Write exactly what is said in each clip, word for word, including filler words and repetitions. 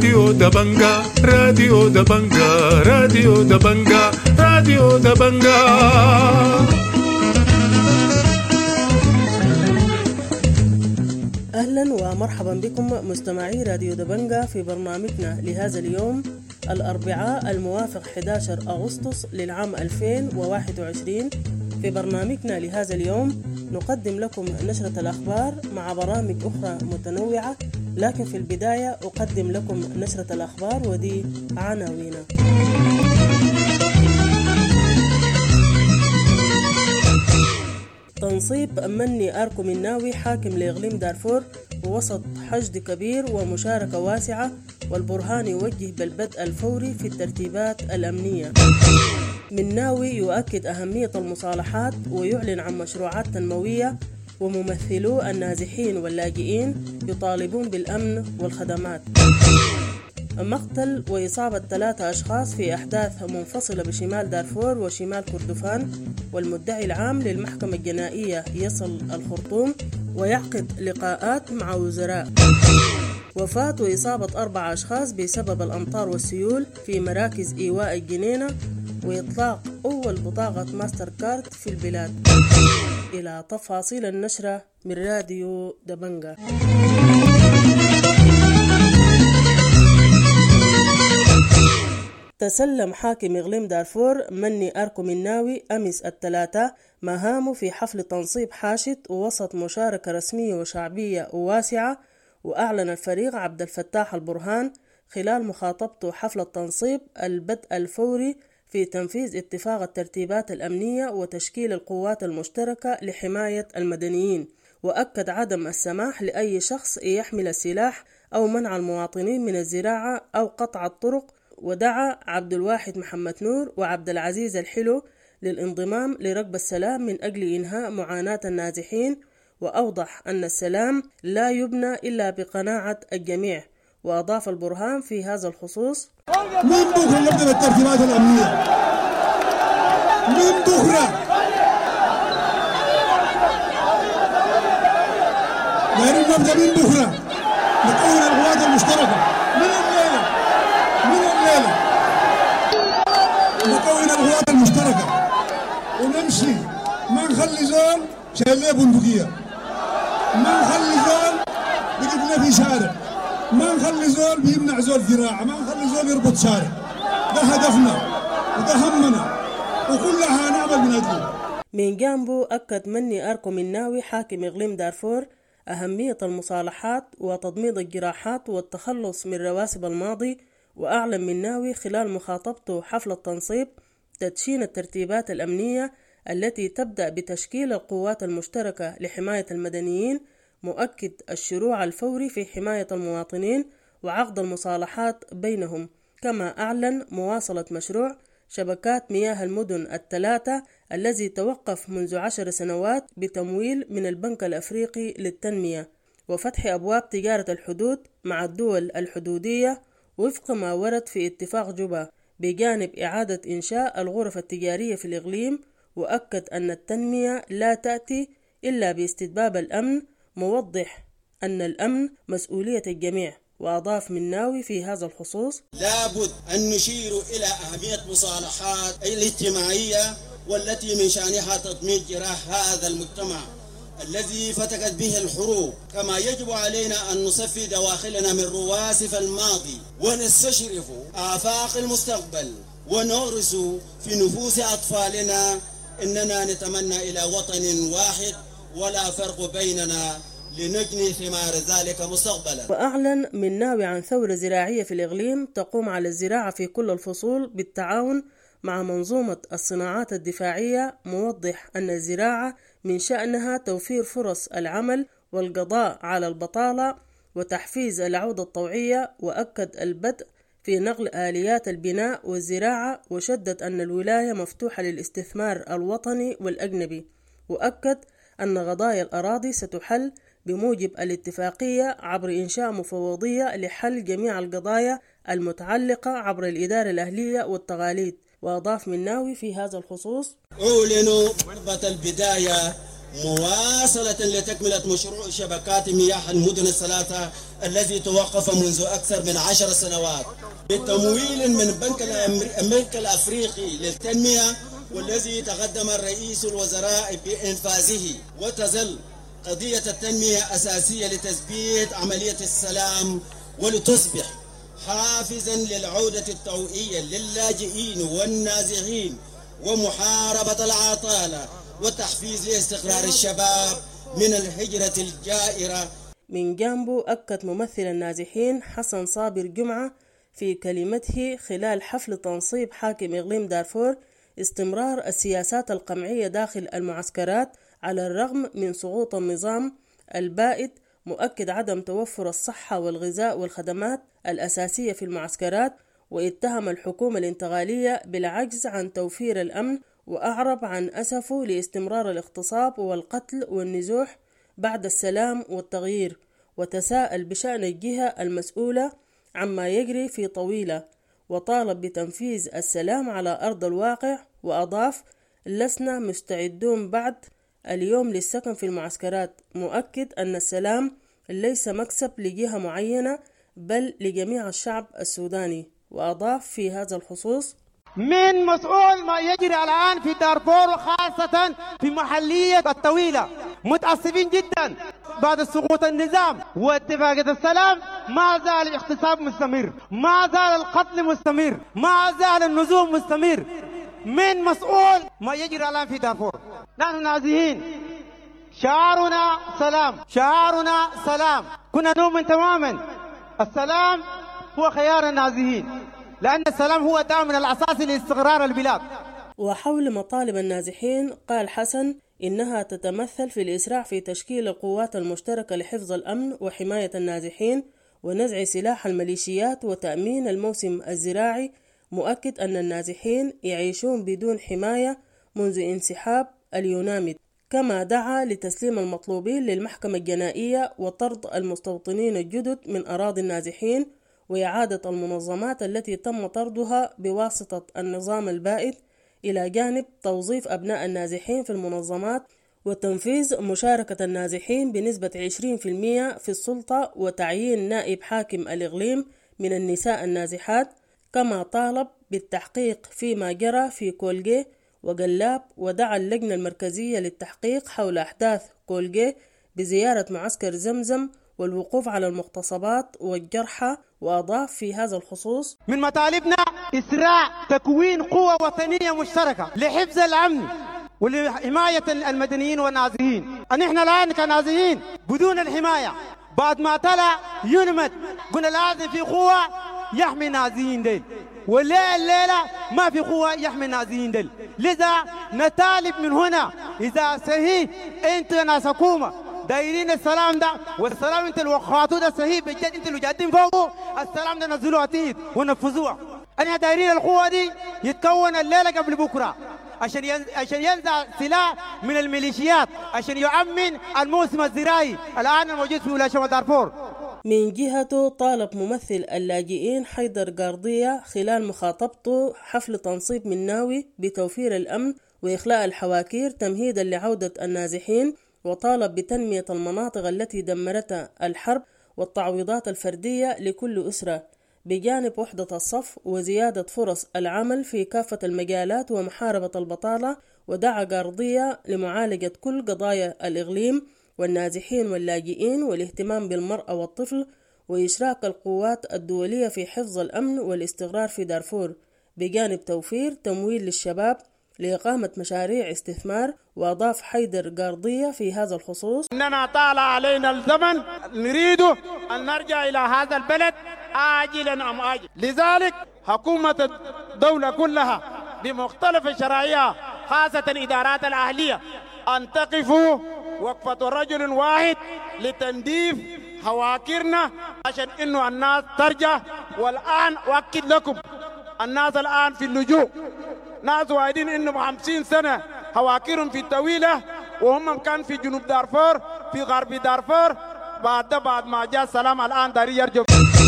راديو دبنجا راديو دبنجا راديو دبنجا راديو دبنجا. أهلا ومرحبا بكم مستمعي راديو دبنجا في برنامجنا لهذا اليوم الأربعاء الموافق أحد عشر أغسطس للعام ألفين وواحد وعشرين. في برنامجنا لهذا اليوم نقدم لكم نشرة الأخبار مع برامج أخرى متنوعة، لكن في البداية أقدم لكم نشرة الأخبار ودي عناوينها. تنصيب مني أركو مناوي حاكم لإقليم دارفور ووسط حشد كبير ومشاركة واسعة، والبرهان يوجه بالبدء الفوري في الترتيبات الأمنية. مناوي يؤكد أهمية المصالحات ويعلن عن مشروعات تنموية، وممثلو النازحين واللاجئين يطالبون بالأمن والخدمات. مقتل وإصابة ثلاثة أشخاص في أحداث منفصلة بشمال دارفور وشمال كردفان، والمدعي العام للمحكمة الجنائية يصل الخرطوم ويعقد لقاءات مع وزراء. وفاة وإصابة أربع أشخاص بسبب الأمطار والسيول في مراكز إيواء الجنينة، وإطلاق أول بطاقة ماستر كارد في البلاد. إلى تفاصيل النشرة من راديو دبنجا. تسلم حاكم إقليم دارفور مني أركو مناوي أمس الثلاثاء مهامه في حفل تنصيب حاشد ووسط مشاركة رسمية وشعبية وواسعة، وأعلن الفريق عبد الفتاح البرهان خلال مخاطبته حفل التنصيب البدء الفوري في تنفيذ اتفاق الترتيبات الأمنية وتشكيل القوات المشتركة لحماية المدنيين، وأكد عدم السماح لأي شخص يحمل السلاح أو منع المواطنين من الزراعة أو قطع الطرق. ودعا عبد الواحد محمد نور وعبد العزيز الحلو للانضمام لركب السلام من أجل إنهاء معاناة النازحين، وأوضح أن السلام لا يبنى إلا بقناعة الجميع. وأضاف البرهان في هذا الخصوص: من بكرة نبدأ بالترتيبات الأمنية، من بكرة دايرين نبدأ من بكرة نكون القوات المشتركة من الليلة من الليلة نكون القوات المشتركة ونمشي، ما نخلي زول شايل له بندقية، ما نخلي زول بقتله في شارع، ما نخلي زول بيمنع زول زراعة، ما نخلي زول يربط شارع. ده هدفنا وده همنا وكلها نعمل من أجله. من جانبه أكد مني أركو مناوي حاكم إقليم دارفور أهمية المصالحات وتضميد الجراحات والتخلص من رواسب الماضي، وأعلن مناوي خلال مخاطبته حفل التنصيب تدشين الترتيبات الأمنية التي تبدأ بتشكيل القوات المشتركة لحماية المدنيين، مؤكد الشروع الفوري في حماية المواطنين وعقد المصالحات بينهم. كما أعلن مواصلة مشروع شبكات مياه المدن الثلاثة الذي توقف منذ عشر سنوات بتمويل من البنك الأفريقي للتنمية، وفتح أبواب تجارة الحدود مع الدول الحدودية وفق ما ورد في اتفاق جوبا، بجانب إعادة إنشاء الغرف التجارية في الإقليم. وأكد أن التنمية لا تأتي إلا باستتباب الأمن، موضح أن الأمن مسؤولية الجميع. وأضاف مناوي في هذا الخصوص: لابد أن نشير إلى أهمية مصالحات الاجتماعية والتي من شأنها تضميد جراح هذا المجتمع الذي فتكت به الحروب، كما يجب علينا أن نصفي دواخلنا من رواسف الماضي ونستشرف آفاق المستقبل، ونغرس في نفوس أطفالنا إننا نتمنى إلى وطن واحد ولا فرق بيننا لنجني ثمار ذلك مستقبلا. وأعلن مناوي عن ثورة زراعية في الإقليم تقوم على الزراعة في كل الفصول بالتعاون مع منظومة الصناعات الدفاعية، موضح أن الزراعة من شأنها توفير فرص العمل والقضاء على البطالة وتحفيز العودة الطوعية. وأكد البدء في نقل آليات البناء والزراعة، وشدد أن الولاية مفتوحة للاستثمار الوطني والأجنبي. وأكد أن قضايا الأراضي ستحل بموجب الاتفاقية عبر إنشاء مفوضية لحل جميع القضايا المتعلقة عبر الإدارة الأهلية والتقاليد. وأضاف مناوي في هذا الخصوص: أعلن ضربة البداية مواصلة لتكملة مشروع شبكات مياه المدن الثلاثة الذي توقف منذ أكثر من عشر سنوات بتمويل من بنك الأمريكي الأفريقي للتنمية، والذي تقدم الرئيس الوزراء بإنفاذه. وتظل قضية التنمية أساسية لتثبيت عملية السلام ولتصبح حافزا للعودة الطوعية للاجئين والنازحين ومحاربة العطالة وتحفيز لاستقرار الشباب من الهجرة الجائرة. من جانبه أكد ممثل النازحين حسن صابر جمعة في كلمته خلال حفل تنصيب حاكم إقليم دارفور استمرار السياسات القمعية داخل المعسكرات على الرغم من سقوط النظام البائد، مؤكد عدم توفر الصحة والغذاء والخدمات الأساسية في المعسكرات، واتهم الحكومة الانتقالية بالعجز عن توفير الأمن، وأعرب عن أسفه لاستمرار الاغتصاب والقتل والنزوح بعد السلام والتغيير، وتساءل بشأن الجهة المسؤولة عما يجري في طويلة، وطالب بتنفيذ السلام على أرض الواقع. وأضاف: لسنا مستعدون بعد اليوم للسكن في المعسكرات، مؤكد أن السلام ليس مكسب لجهة معينة بل لجميع الشعب السوداني. وأضاف في هذا الخصوص: من مسؤول ما يجري الآن في دارفور وخاصة في محلية الطويلة، متعصبين جدا بعد سقوط النظام واتفاقية السلام. ما زال الاغتصاب مستمر، ما زال القتل مستمر، ما زال النزوح مستمر. من مسؤول ما يجري الآن في دارفور. نحن نازحين، شعارنا سلام، شعارنا سلام. كنا نؤمن تماما السلام هو خيار النازحين، لأن السلام هو الدعم الأساسي لاستقرار البلاد. وحول مطالب النازحين قال حسن إنها تتمثل في الإسراع في تشكيل القوات المشتركة لحفظ الأمن وحماية النازحين ونزع سلاح الميليشيات وتأمين الموسم الزراعي، مؤكد أن النازحين يعيشون بدون حماية منذ انسحاب اليوناميد. كما دعا لتسليم المطلوبين للمحكمة الجنائية وطرد المستوطنين الجدد من أراضي النازحين وإعادة المنظمات التي تم طردها بواسطة النظام البائد، إلى جانب توظيف أبناء النازحين في المنظمات وتنفيذ مشاركة النازحين بنسبة عشرين بالمئة في السلطة وتعيين نائب حاكم الإقليم من النساء النازحات. كما طالب بالتحقيق فيما جرى في كولجي وقلاب، ودعا اللجنة المركزية للتحقيق حول أحداث كولجي بزيارة معسكر زمزم والوقوف على المغتصبات والجرحى. وأضاف في هذا الخصوص: من مطالبنا إسراع تكوين قوة وطنية مشتركة لحفظ الأمن ولحماية المدنيين والنازحين. نحن الآن كنازحين بدون الحماية بعد ما طلع يونمد، قلنا لازم في قوة يحمي النازحين ديل، والليلة الليلة ما في قوة يحمي النازحين ديل. لذا نطالب من هنا إذا صحيح أنتوا ناس حكومة دايرين السلام ده، والسلام انت اللي وقعتوه ده صحيح بجد، انت اللي جادين فوقه السلام ده نزلوه اكيد ونفذوه. انا دايرين القوه دي يتكون الليله قبل بكره عشان ين... عشان ينزع سلاح من الميليشيات عشان يؤمن الموسم الزراعي الان الموجود في ولايه شمال دارفور. من جهته طالب ممثل اللاجئين حيدر قارضية خلال مخاطبته حفل تنصيب مناوي بتوفير الأمن وإخلاء الحواكير تمهيدا لعودة النازحين، وطالب بتنمية المناطق التي دمرتها الحرب والتعويضات الفردية لكل أسرة، بجانب وحدة الصف وزيادة فرص العمل في كافة المجالات ومحاربة البطالة. ودعا قارضية لمعالجة كل قضايا الإقليم والنازحين واللاجئين والاهتمام بالمرأة والطفل وإشراك القوات الدولية في حفظ الأمن والاستقرار في دارفور، بجانب توفير تمويل للشباب لإقامة مشاريع استثمار. وأضاف حيدر قارضية في هذا الخصوص: إننا طال علينا الزمن، نريد أن نرجع إلى هذا البلد آجلا أم آجل. لذلك حكومة الدولة كلها بمختلف الشرائع خاصة الإدارات الأهلية أن تقفوا وقفة رجل واحد لتنديف حواكرنا عشان إنه الناس ترجع. والآن أؤكد لكم الناس الآن في اللجوء، ناس واعدين إنه بخمسين سنة حواكرهم في الطويلة وهم كان في جنوب دارفور في غرب دارفور، بعد بعد ما جاء السلام الآن داري يرجع.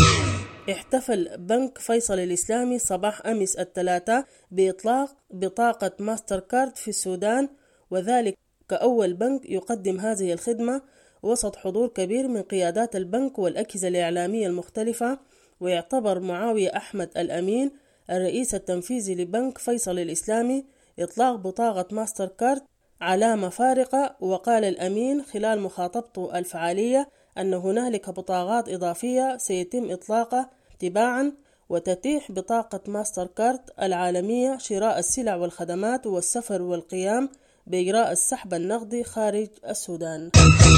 احتفل بنك فيصل الإسلامي صباح أمس الثلاثاء بإطلاق بطاقة ماستر كارد في السودان، وذلك كأول بنك يقدم هذه الخدمة وسط حضور كبير من قيادات البنك والأجهزة الإعلامية المختلفة. ويعتبر معاوية أحمد الأمين الرئيس التنفيذي لبنك فيصل الإسلامي إطلاق بطاقة ماستر كارد علامة فارقة. وقال الأمين خلال مخاطبته الفعالية أن هنالك بطاقات إضافية سيتم إطلاقها تباعا، وتتيح بطاقة ماستر كارد العالمية شراء السلع والخدمات والسفر والقيام بإجراء السحب النقدي خارج السودان.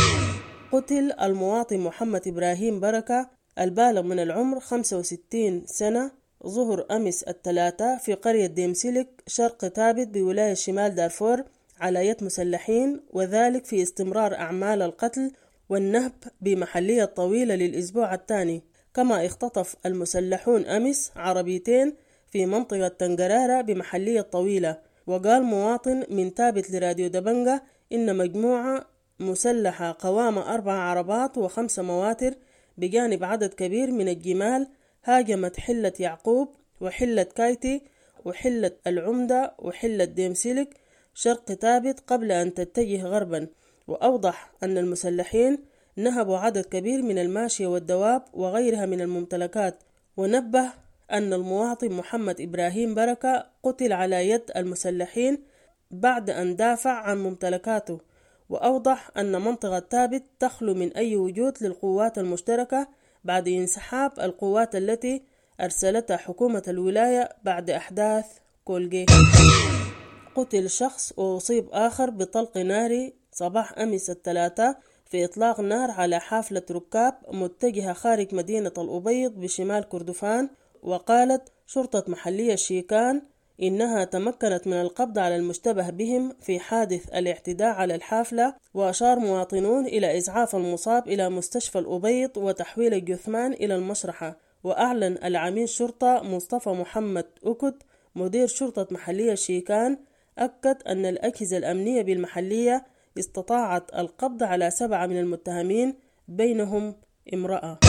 قتل المواطن محمد إبراهيم بركة البالغ من العمر خمسة وستين سنة ظهر أمس الثلاثاء في قرية ديمسلك شرق تابت بولاية شمال دارفور على يد مسلحين، وذلك في استمرار أعمال القتل والنهب بمحلية طويلة للأسبوع الثاني. كما اختطف المسلحون أمس عربيتين في منطقة تنقرارة بمحلية طويلة. وقال مواطن من تابت لراديو دبنجة إن مجموعة مسلحة قوام أربع عربات وخمس مواتر بجانب عدد كبير من الجمال هاجمت حلة يعقوب وحلة كايتي وحلة العمدة وحلة ديمسلك شرق تابت قبل أن تتجه غربا. وأوضح أن المسلحين نهبوا عدد كبير من الماشية والدواب وغيرها من الممتلكات. ونبه أن المواطن محمد إبراهيم بركة قتل على يد المسلحين بعد أن دافع عن ممتلكاته. وأوضح أن منطقة تابت تخلو من أي وجود للقوات المشتركة بعد انسحاب القوات التي أرسلتها حكومة الولاية بعد أحداث كولجي. قتل شخص وأصيب آخر بطلق ناري صباح أمس الثلاثاء في إطلاق نار على حافلة ركاب متجهة خارج مدينة الأبيض بشمال كردفان. وقالت شرطة محلية شيكان إنها تمكنت من القبض على المشتبه بهم في حادث الاعتداء على الحافلة. وأشار مواطنون إلى إسعاف المصاب إلى مستشفى الأبيض وتحويل الجثمان إلى المشرحة. وأعلن العميد شرطة مصطفى محمد أكد مدير شرطة محلية شيكان أكد أن الأجهزة الأمنية بالمحلية استطاعت القبض على سبعة من المتهمين بينهم امرأة.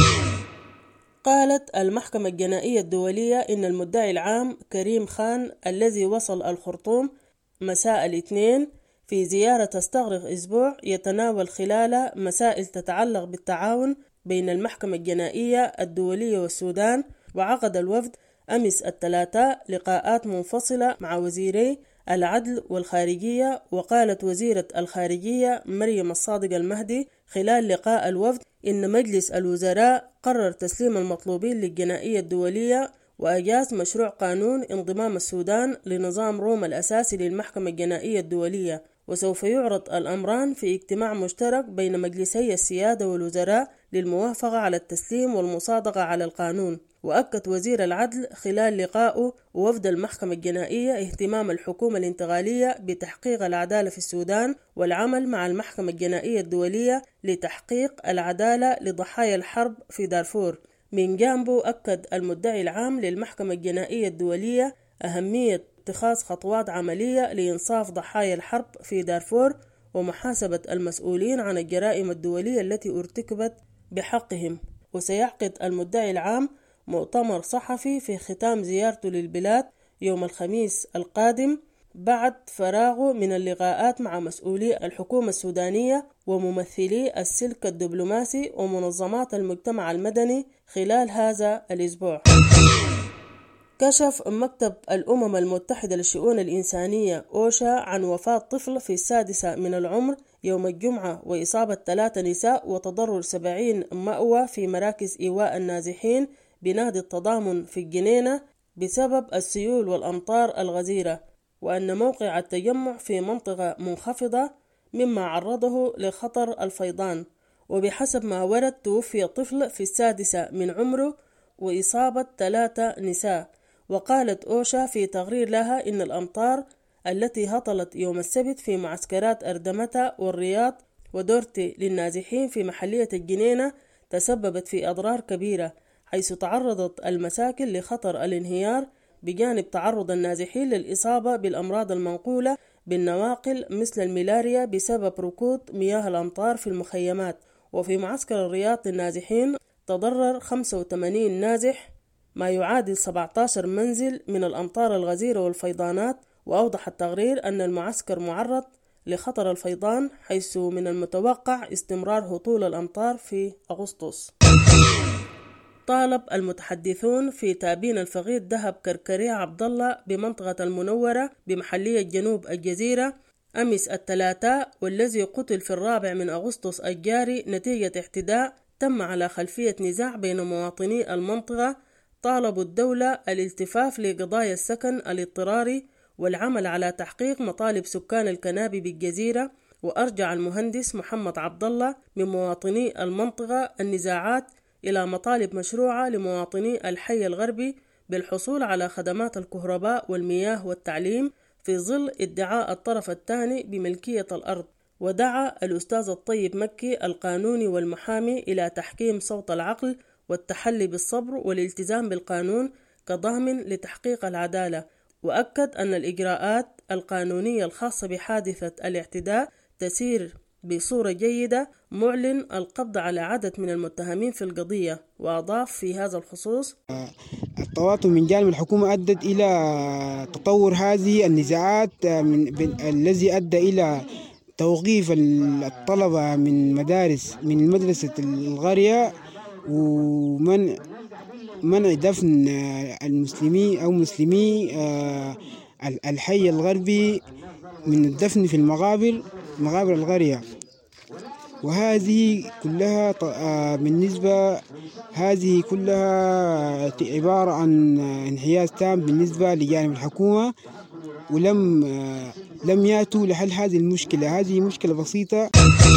قالت المحكمة الجنائية الدولية إن المدعي العام كريم خان الذي وصل الخرطوم مساء الاثنين في زيارة تستغرق أسبوع يتناول خلالها مسائل تتعلق بالتعاون بين المحكمة الجنائية الدولية والسودان. وعقد الوفد أمس الثلاثاء لقاءات منفصلة مع وزيري العدل والخارجية. وقالت وزيرة الخارجية مريم الصادق المهدي خلال لقاء الوفد إن مجلس الوزراء قرر تسليم المطلوبين للجنائية الدولية وأجاز مشروع قانون انضمام السودان لنظام روما الأساسي للمحكمة الجنائية الدولية. وسوف يعرض الأمران في اجتماع مشترك بين مجلسي السيادة والوزراء للموافقة على التسليم والمصادقة على القانون. وأكد وزير العدل خلال لقائه ووفد المحكمة الجنائية اهتمام الحكومة الانتقالية بتحقيق العدالة في السودان والعمل مع المحكمة الجنائية الدولية لتحقيق العدالة لضحايا الحرب في دارفور. من جانبه أكد المدعي العام للمحكمة الجنائية الدولية أهمية اتخاذ خطوات عملية لإنصاف ضحايا الحرب في دارفور ومحاسبة المسؤولين عن الجرائم الدولية التي ارتكبت بحقهم. وسيعقد المدعي العام مؤتمر صحفي في ختام زيارته للبلاد يوم الخميس القادم بعد فراغه من اللقاءات مع مسؤولي الحكومة السودانية وممثلي السلك الدبلوماسي ومنظمات المجتمع المدني خلال هذا الأسبوع. كشف مكتب الأمم المتحدة للشؤون الإنسانية أوشا عن وفاة طفل في السادسة من العمر يوم الجمعة وإصابة ثلاثة نساء وتضرر سبعين مأوى في مراكز إيواء النازحين بنهض التضامن في الجنينة بسبب السيول والأمطار الغزيرة. وأن موقع التجمع في منطقة منخفضة مما عرضه لخطر الفيضان. وبحسب ما ورد توفي طفل في السادسة من عمره وإصابة ثلاثة نساء. وقالت أوشا في تقرير لها إن الأمطار التي هطلت يوم السبت في معسكرات أردمتا والرياض ودورتي للنازحين في محلية الجنينة تسببت في أضرار كبيرة، حيث تعرضت المساكن لخطر الانهيار بجانب تعرض النازحين للإصابة بالأمراض المنقولة بالنواقل مثل الملاريا بسبب ركود مياه الأمطار في المخيمات. وفي معسكر الرياض للنازحين تضرر خمسة وثمانين نازح ما يعادل سبعة عشر منزل من الأمطار الغزيرة والفيضانات. وأوضح التقرير أن المعسكر معرض لخطر الفيضان، حيث من المتوقع استمرار هطول الأمطار في أغسطس. طالب المتحدثون في تابين الفقيد دهب كركري عبد الله بمنطقة المنورة بمحلية جنوب الجزيرة أمس الثلاثاء، والذي قتل في الرابع من أغسطس الجاري نتيجة اعتداء تم على خلفية نزاع بين مواطني المنطقة، طالبوا الدولة الالتفاف لقضايا السكن الاضطراري والعمل على تحقيق مطالب سكان الكنابي بالجزيرة. وأرجع المهندس محمد عبد الله من مواطني المنطقة النزاعات إلى مطالب مشروعة لمواطني الحي الغربي بالحصول على خدمات الكهرباء والمياه والتعليم في ظل ادعاء الطرف الثاني بملكية الأرض. ودعا الأستاذ الطيب مكي القانوني والمحامي إلى تحكيم صوت العقل والتحلي بالصبر والالتزام بالقانون كضامن لتحقيق العدالة. وأكد أن الإجراءات القانونية الخاصة بحادثة الاعتداء تسير بصورة جيدة، معلن القبض على عدد من المتهمين في القضية. وأضاف في هذا الخصوص: التواطؤ من جانب الحكومة أدت إلى تطور هذه النزاعات من الذي أدى إلى توقيف الطلبة من مدارس من مدرسة الغرية ومنع منع دفن المسلمين أو مسلمي الحي الغربي من الدفن في المقابر مقابر الغرية. وهذه كلها بالنسبة هذه كلها عبارة عن انحياز تام بالنسبة لجانب الحكومة، ولم لم يأتوا لحل هذه المشكلة. هذه مشكلة بسيطة.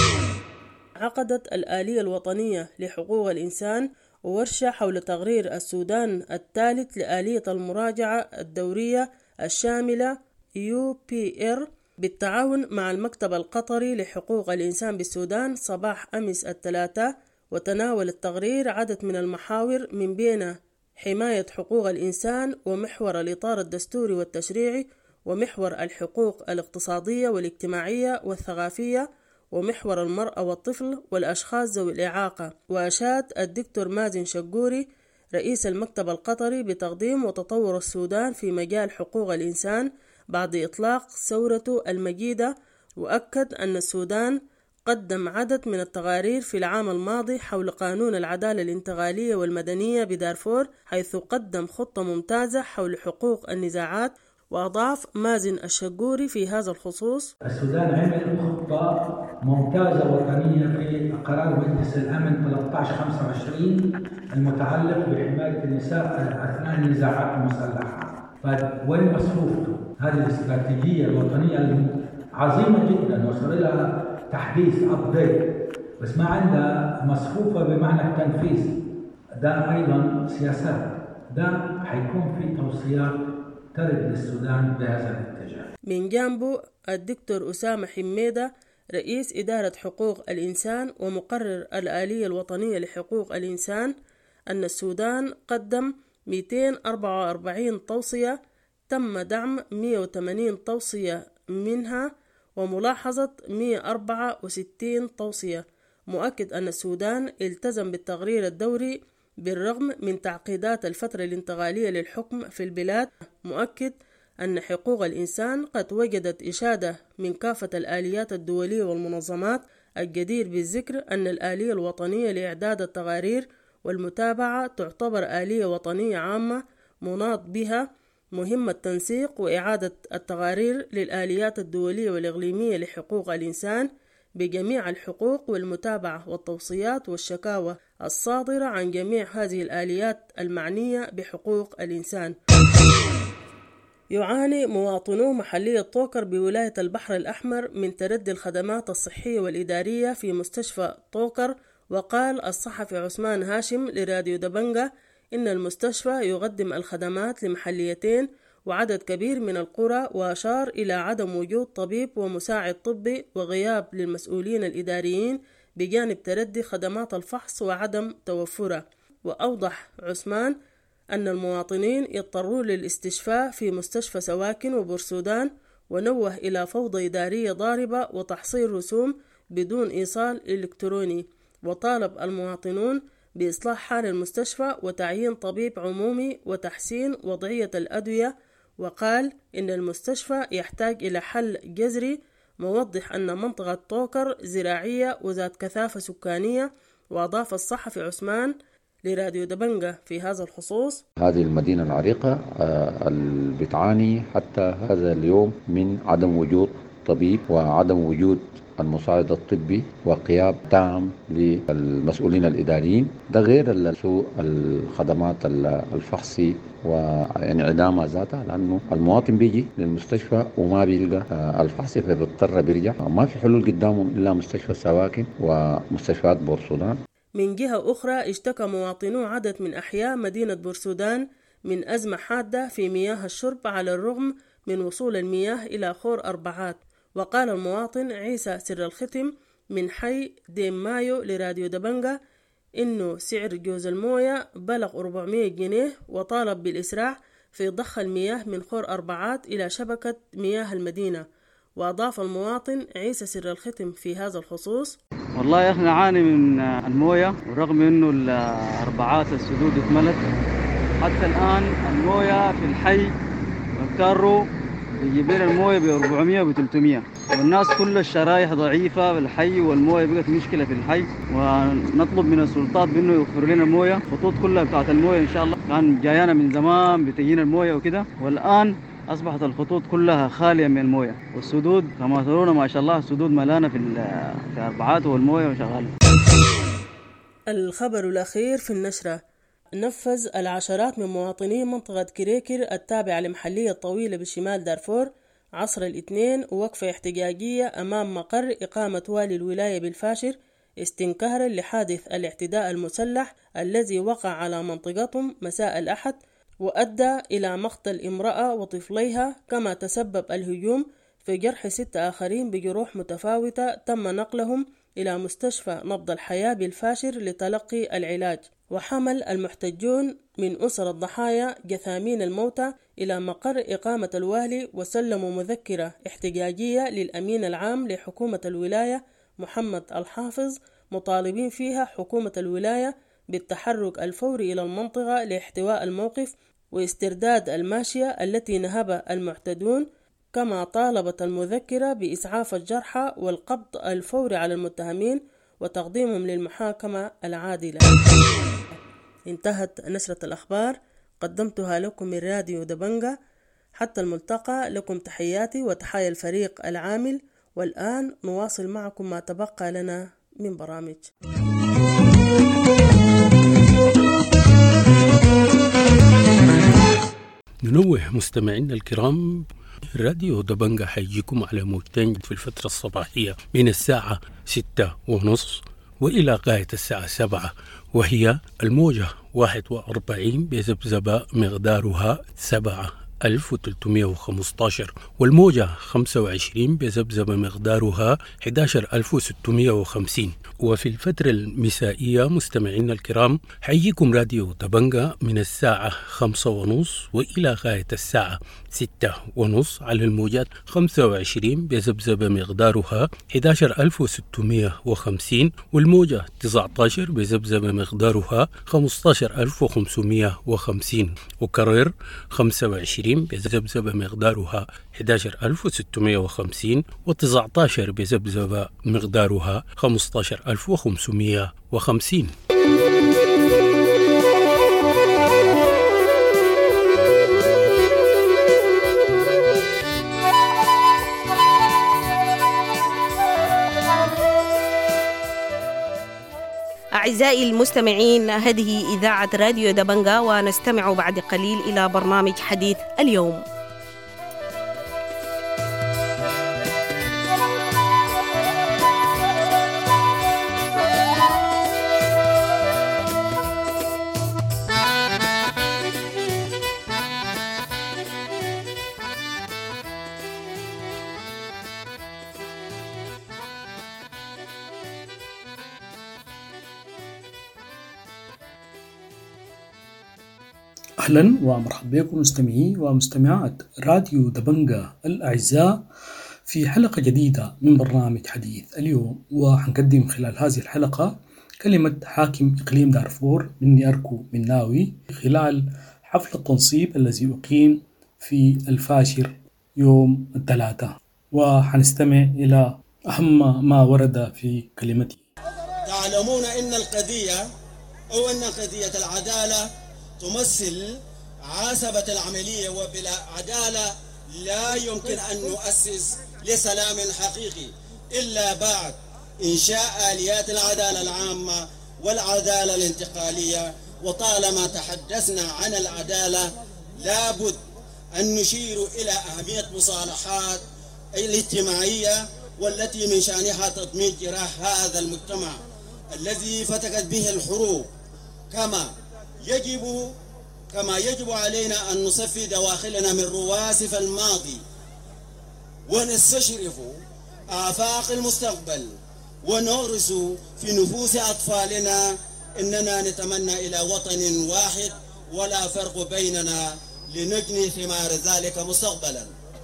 عقدت الآلية الوطنية لحقوق الإنسان ورشة حول تقرير السودان الثالث لآلية المراجعة الدورية الشاملة يو بي آر بالتعاون مع المكتب القطري لحقوق الإنسان بالسودان صباح أمس الثلاثاء. وتناول التقرير عدد من المحاور من بين حماية حقوق الإنسان ومحور الإطار الدستوري والتشريعي ومحور الحقوق الاقتصادية والاجتماعية والثقافية ومحور المرأة والطفل والأشخاص ذوي الإعاقة. وأشاد الدكتور مازن شقوري رئيس المكتب القطري بتقديم وتطور السودان في مجال حقوق الإنسان بعد إطلاق ثورته المجيدة. وأكد أن السودان قدم عدد من التقارير في العام الماضي حول قانون العدالة الانتقالية والمدنية بدارفور، حيث قدم خطة ممتازة حول حقوق النزاعات. وأضاف مازن الشقوري في هذا الخصوص: السودان عمل خطة ممتازة وطنية في قرار مجلس الأمن ثلاثة عشر خمسة وعشرين المتعلق بحماية النساء أثناء النزاعات المسلحة. وين مصروفته؟ هذه الاستراتيجية الوطنية عظيمة جدا وصار لها تحديث أبديت، بس ما عندها مصروفة بمعنى التنفيذ. ده أيضا سياسات، ده حيكون في توصيات ترد للسودان بهذا الاتجاه. من جانبه الدكتور أسامة حميدة رئيس إدارة حقوق الإنسان ومقرر الآلية الوطنية لحقوق الإنسان أن السودان قدم مئتين وأربعة وأربعين توصية، تم دعم مئة وثمانين توصية منها وملاحظة مئة وأربعة وستين توصية. مؤكد أن السودان التزم بالتقرير الدوري بالرغم من تعقيدات الفترة الانتقالية للحكم في البلاد. مؤكد أن حقوق الإنسان قد وجدت إشادة من كافة الآليات الدولية والمنظمات. الجدير بالذكر أن الآلية الوطنية لإعداد التقارير والمتابعة تعتبر آلية وطنية عامة مناط بها مهمة تنسيق وإعادة التقارير للآليات الدولية والإقليمية لحقوق الإنسان بجميع الحقوق والمتابعة والتوصيات والشكاوى الصادرة عن جميع هذه الآليات المعنية بحقوق الإنسان. يعاني مواطنو محلية طوكر بولاية البحر الأحمر من تردي الخدمات الصحية والإدارية في مستشفى طوكر. وقال الصحفي عثمان هاشم لراديو دبنجة إن المستشفى يقدم الخدمات لمحليتين وعدد كبير من القرى، وأشار إلى عدم وجود طبيب ومساعد طبي وغياب للمسؤولين الإداريين بجانب تردي خدمات الفحص وعدم توفرها. وأوضح عثمان أن المواطنين يضطرون للاستشفاء في مستشفى سواكن وبورسودان، ونوه إلى فوضى إدارية ضاربة وتحصيل رسوم بدون إيصال إلكتروني. وطالب المواطنون بإصلاح حال المستشفى وتعيين طبيب عمومي وتحسين وضعية الأدوية. وقال إن المستشفى يحتاج إلى حل جذري موضح أن منطقة طوكر زراعية وذات كثافة سكانية. وأضاف الصحفي عثمان لراديو دبنجة في هذا الخصوص: هذه المدينة العريقة اللي بتعاني حتى هذا اليوم من عدم وجود طبيب وعدم وجود المساعد الطبي وغياب تام للمسؤولين الإداريين، ده غير سوء الخدمات الفحصي وانعدامها ذاتها، لأنه المواطن بيجي للمستشفى وما بيلقى الفحص فبيضطر بيرجع. ما في حلول قدامهم إلا مستشفى السواكن ومستشفيات بورسودان. من جهة أخرى اشتكى مواطنو عدد من أحياء مدينة بورسودان من أزمة حادة في مياه الشرب على الرغم من وصول المياه إلى خور أربعات. وقال المواطن عيسى سر الختم من حي ديم مايو لراديو دبنجة إنه سعر جوز الموية بلغ أربعمائة جنيه، وطالب بالإسراع في ضخ المياه من خور أربعات إلى شبكة مياه المدينة. وأضاف المواطن عيسى سر الختم في هذا الخصوص: والله احنا نعاني من الموية، ورغم انه الأربعات السدود اتملت حتى الآن الموية في الحي الكارو بيجيب لنا المويه ب أربعمائة و ثلاثمائة، والناس كل الشرايح ضعيفه في الحي والمويه بقت مشكله في الحي. ونطلب من السلطات بانه يوفر لنا المويه، خطوط كلها بتاعت المويه ان شاء الله كان جايانا من زمان بتجينا المويه وكده، والان اصبحت الخطوط كلها خاليه من المويه، والسدود كما ترون ما شاء الله السدود ملانه في في اربعات والمويه شغاله. الخبر الاخير في النشره: نفذ العشرات من مواطني منطقة كريكر التابعة لمحلية طويلة بشمال دارفور عصر الاثنين وقفة احتجاجية أمام مقر إقامة والي الولاية بالفاشر استنكارا لحادث الاعتداء المسلح الذي وقع على منطقتهم مساء الأحد، وأدى إلى مقتل امرأة وطفليها، كما تسبب الهجوم في جرح ستة آخرين بجروح متفاوتة تم نقلهم إلى مستشفى نبض الحياة بالفاشر لتلقي العلاج. وحمل المحتجون من أسر الضحايا جثامين الموتى إلى مقر إقامة الوالي، وسلموا مذكرة احتجاجية للأمين العام لحكومة الولاية محمد الحافظ، مطالبين فيها حكومة الولاية بالتحرك الفوري إلى المنطقة لاحتواء الموقف واسترداد الماشية التي نهبها المعتدون. كما طالبت المذكرة بإسعاف الجرحى والقبض الفوري على المتهمين وتقديمهم للمحاكمة العادلة. انتهت نشرة الأخبار، قدمتها لكم من راديو دبنجة. حتى الملتقى، لكم تحياتي وتحايا الفريق العامل. والآن نواصل معكم ما تبقى لنا من برامج. ننوه مستمعينا الكرام، راديو دبنجة حيجيكم على موجتين في الفترة الصباحية من الساعة ستة ونص وإلى غاية الساعة سبعة، وهي الموجة واحد وأربعين بذبذبة مقدارها سبعة ألف وثلاثمائة وخمسة عشر، والموجة خمسة وعشرين بذبذبة مقدارها أحد عشر ألف وستمائة وخمسين. وفي الفترة المسائية مستمعينا الكرام حييكم راديو دبنجة من الساعة خمسة ونص وإلى غاية الساعة ستة ونص على الموجات خمسة وعشرين بذبذبة مقدارها أحد عشر ألف وستمائة وخمسين، والموجة تسعة عشر بذبذبة مقدارها خمسة عشر ألف وخمسمائة وخمسين، وكرر خمسة وعشرين بذبذبة مقدارها أحد عشر ألف وستمائة وخمسين، وتسعة عشر بذبذبة مقدارها خمسة عشر ألف وخمسمائة وخمسين. أعزائي المستمعين، هذه إذاعة راديو دبنجة، ونستمع بعد قليل إلى برنامج حديث اليوم. أهلا ومرحبا بكم مستمعي ومستمعات راديو دبنجة الأعزاء في حلقة جديدة من برنامج حديث اليوم. وحنقدم خلال هذه الحلقة كلمة حاكم إقليم دارفور مني أركو مناوي خلال حفل التنصيب الذي أقيم في الفاشر يوم الثلاثاء. وحنستمع إلى أهم ما ورد في كلمته. تعلمون أن القضية أو أن قضية العدالة تمثل عصبة العملية، وبلا عدالة لا يمكن أن نؤسس لسلام حقيقي إلا بعد إنشاء آليات العدالة العامة والعدالة الانتقالية. وطالما تحدثنا عن العدالة لابد أن نشير إلى أهمية مصالحات الاجتماعية والتي من شأنها تضميد جراح هذا المجتمع الذي فتكت به الحروب، كما يجب كما يجب علينا أن نصفي دواخلنا من رواسف الماضي ونستشرف آفاق المستقبل ونغرس في نفوس أطفالنا إننا نتمنى إلى وطن واحد ولا فرق بيننا لنجني ثمار ذلك مستقبلا.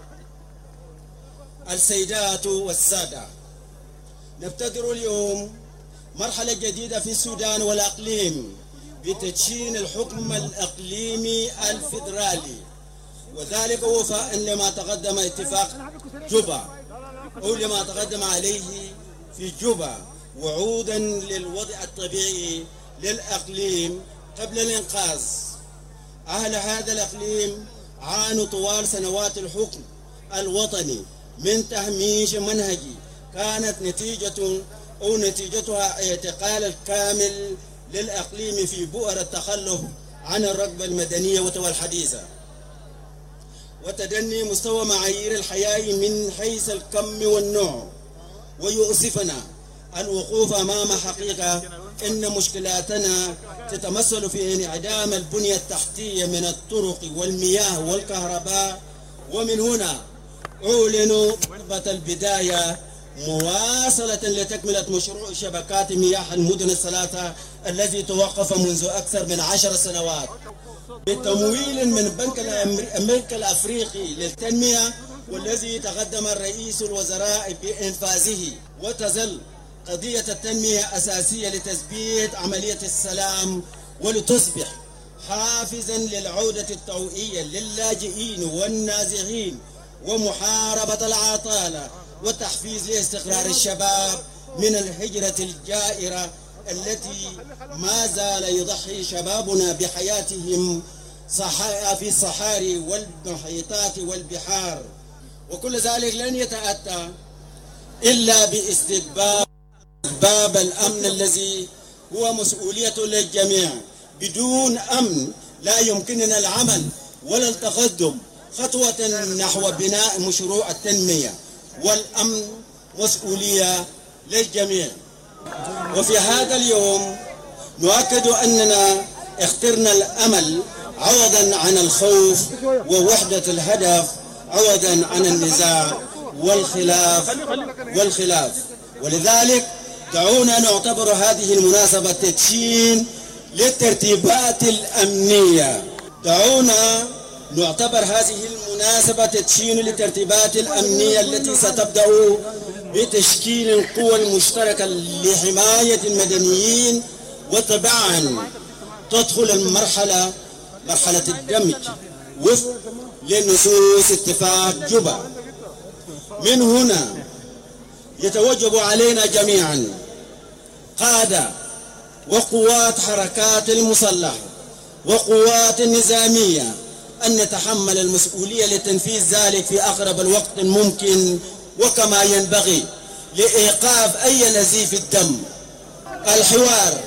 السيدات والسادة، نبتدر اليوم مرحلة جديدة في السودان والأقليم بتدشين الحكم الإقليمي الفيدرالي، وذلك وفاء لما تقدم اتفاق جوبا أو لما تقدم عليه في جوبا، وعودا للوضع الطبيعي للأقليم قبل الإنقاذ. أهل هذا الأقليم عانوا طوال سنوات الحكم الوطني من تهميش منهجي كانت نتيجة أو نتيجتها اعتقال الكامل للأقليم في بؤر التخلف عن الرغبة المدنية والحديثة، وتدني مستوى معايير الحياة من حيث الكم والنوع. ويؤسفنا الوقوف أمام حقيقة إن مشكلاتنا تتمثل في انعدام البنية التحتية من الطرق والمياه والكهرباء. ومن هنا أعلن خطبة البداية مواصلة لتكملة مشروع شبكات مياه المدن الثلاثة الذي توقف منذ أكثر من عشر سنوات بتمويل من بنك أمريكا الأفريقي للتنمية، والذي تقدم الرئيس الوزراء بإنفاذه. وتظل قضية التنمية أساسية لتثبيت عملية السلام ولتصبح حافزا للعودة الطوعية للاجئين والنازحين ومحاربة العطالة وتحفيز لاستقرار الشباب من الهجرة الجائرة التي ما زال يضحي شبابنا بحياتهم في الصحاري والمحيطات والبحار. وكل ذلك لن يتأتى إلا باستتباب باب الأمن الذي هو مسؤولية للجميع. بدون أمن لا يمكننا العمل ولا التقدم خطوة نحو بناء مشروع التنمية، والأمن مسؤولية للجميع. وفي هذا اليوم نؤكد أننا اخترنا الأمل عوضا عن الخوف، ووحدة الهدف عوضا عن النزاع والخلاف والخلاف ولذلك دعونا نعتبر هذه المناسبة تدشين للترتيبات الأمنية. دعونا نعتبر هذه المناسبة تدشين للترتيبات الأمنية التي ستبدأ بتشكيل القوى المشتركة لحماية المدنيين، وتبعا تدخل المرحلة مرحلة الدمج وفق لنصوص اتفاق جوبا. من هنا يتوجب علينا جميعا قادة وقوات حركات المسلحة وقوات النظامية أن نتحمل المسؤولية لتنفيذ ذلك في أقرب الوقت الممكن، وكما ينبغي لإيقاف أي نزيف الدم. الحوار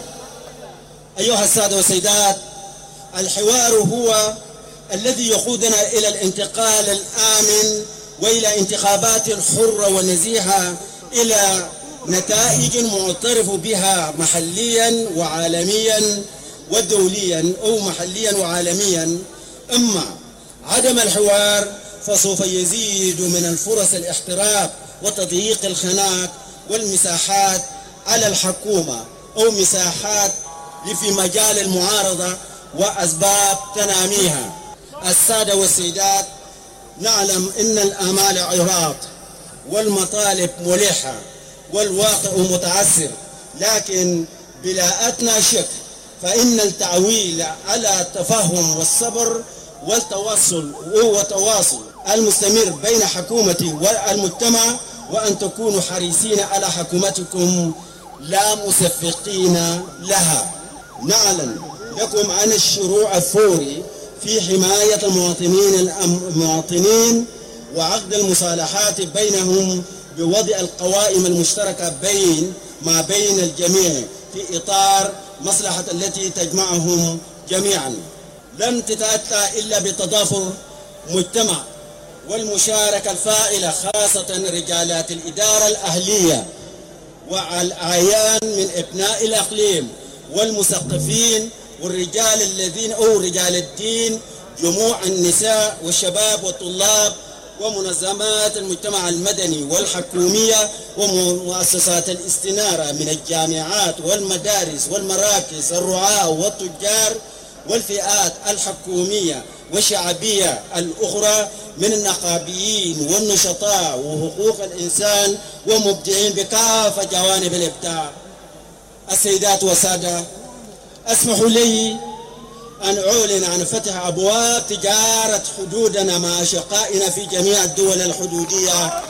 أيها السادة والسيدات، الحوار هو الذي يقودنا إلى الانتقال الآمن وإلى انتخابات حرة ونزيهة، إلى نتائج معترف بها محليا وعالميا ودوليا أو محليا وعالميا. أما عدم الحوار فسوف يزيد من الفرص الاحتراق وتضييق الخناق والمساحات على الحكومة أو مساحات في مجال المعارضة وأسباب تناميها. السادة والسيدات، نعلم أن الآمال عراق والمطالب ملحة والواقع متعسر، لكن بلا أدنى شك فإن التعويل على التفهم والصبر والتواصل وتواصل المستمر بين حكومتي والمجتمع، وأن تكونوا حريصين على حكومتكم لا مسفقين لها. نعلن لكم عن الشروع الفوري في حماية المواطنين المواطنين وعقد المصالحات بينهم بوضع القوائم المشتركة بين ما بين الجميع في إطار مصلحة التي تجمعهم جميعا. لن تتأتى إلا بتضافر مجتمع والمشاركة الفاعلة، خاصة رجالات الإدارة الأهلية والأعيان من أبناء الأقليم والمثقفين والرجال الذين أو رجال الدين، جموع النساء والشباب والطلاب ومنظمات المجتمع المدني والحكومية ومؤسسات الاستنارة من الجامعات والمدارس والمراكز، الرعاة والتجار والفئات الحكومية والشعبية الأخرى من النقابيين والنشطاء وحقوق الإنسان ومبدعين بكافة جوانب الإبداع. السيدات والسادة، اسمحوا لي أن أعلن عن فتح أبواب تجارة حدودنا مع أشقائنا في جميع الدول الحدودية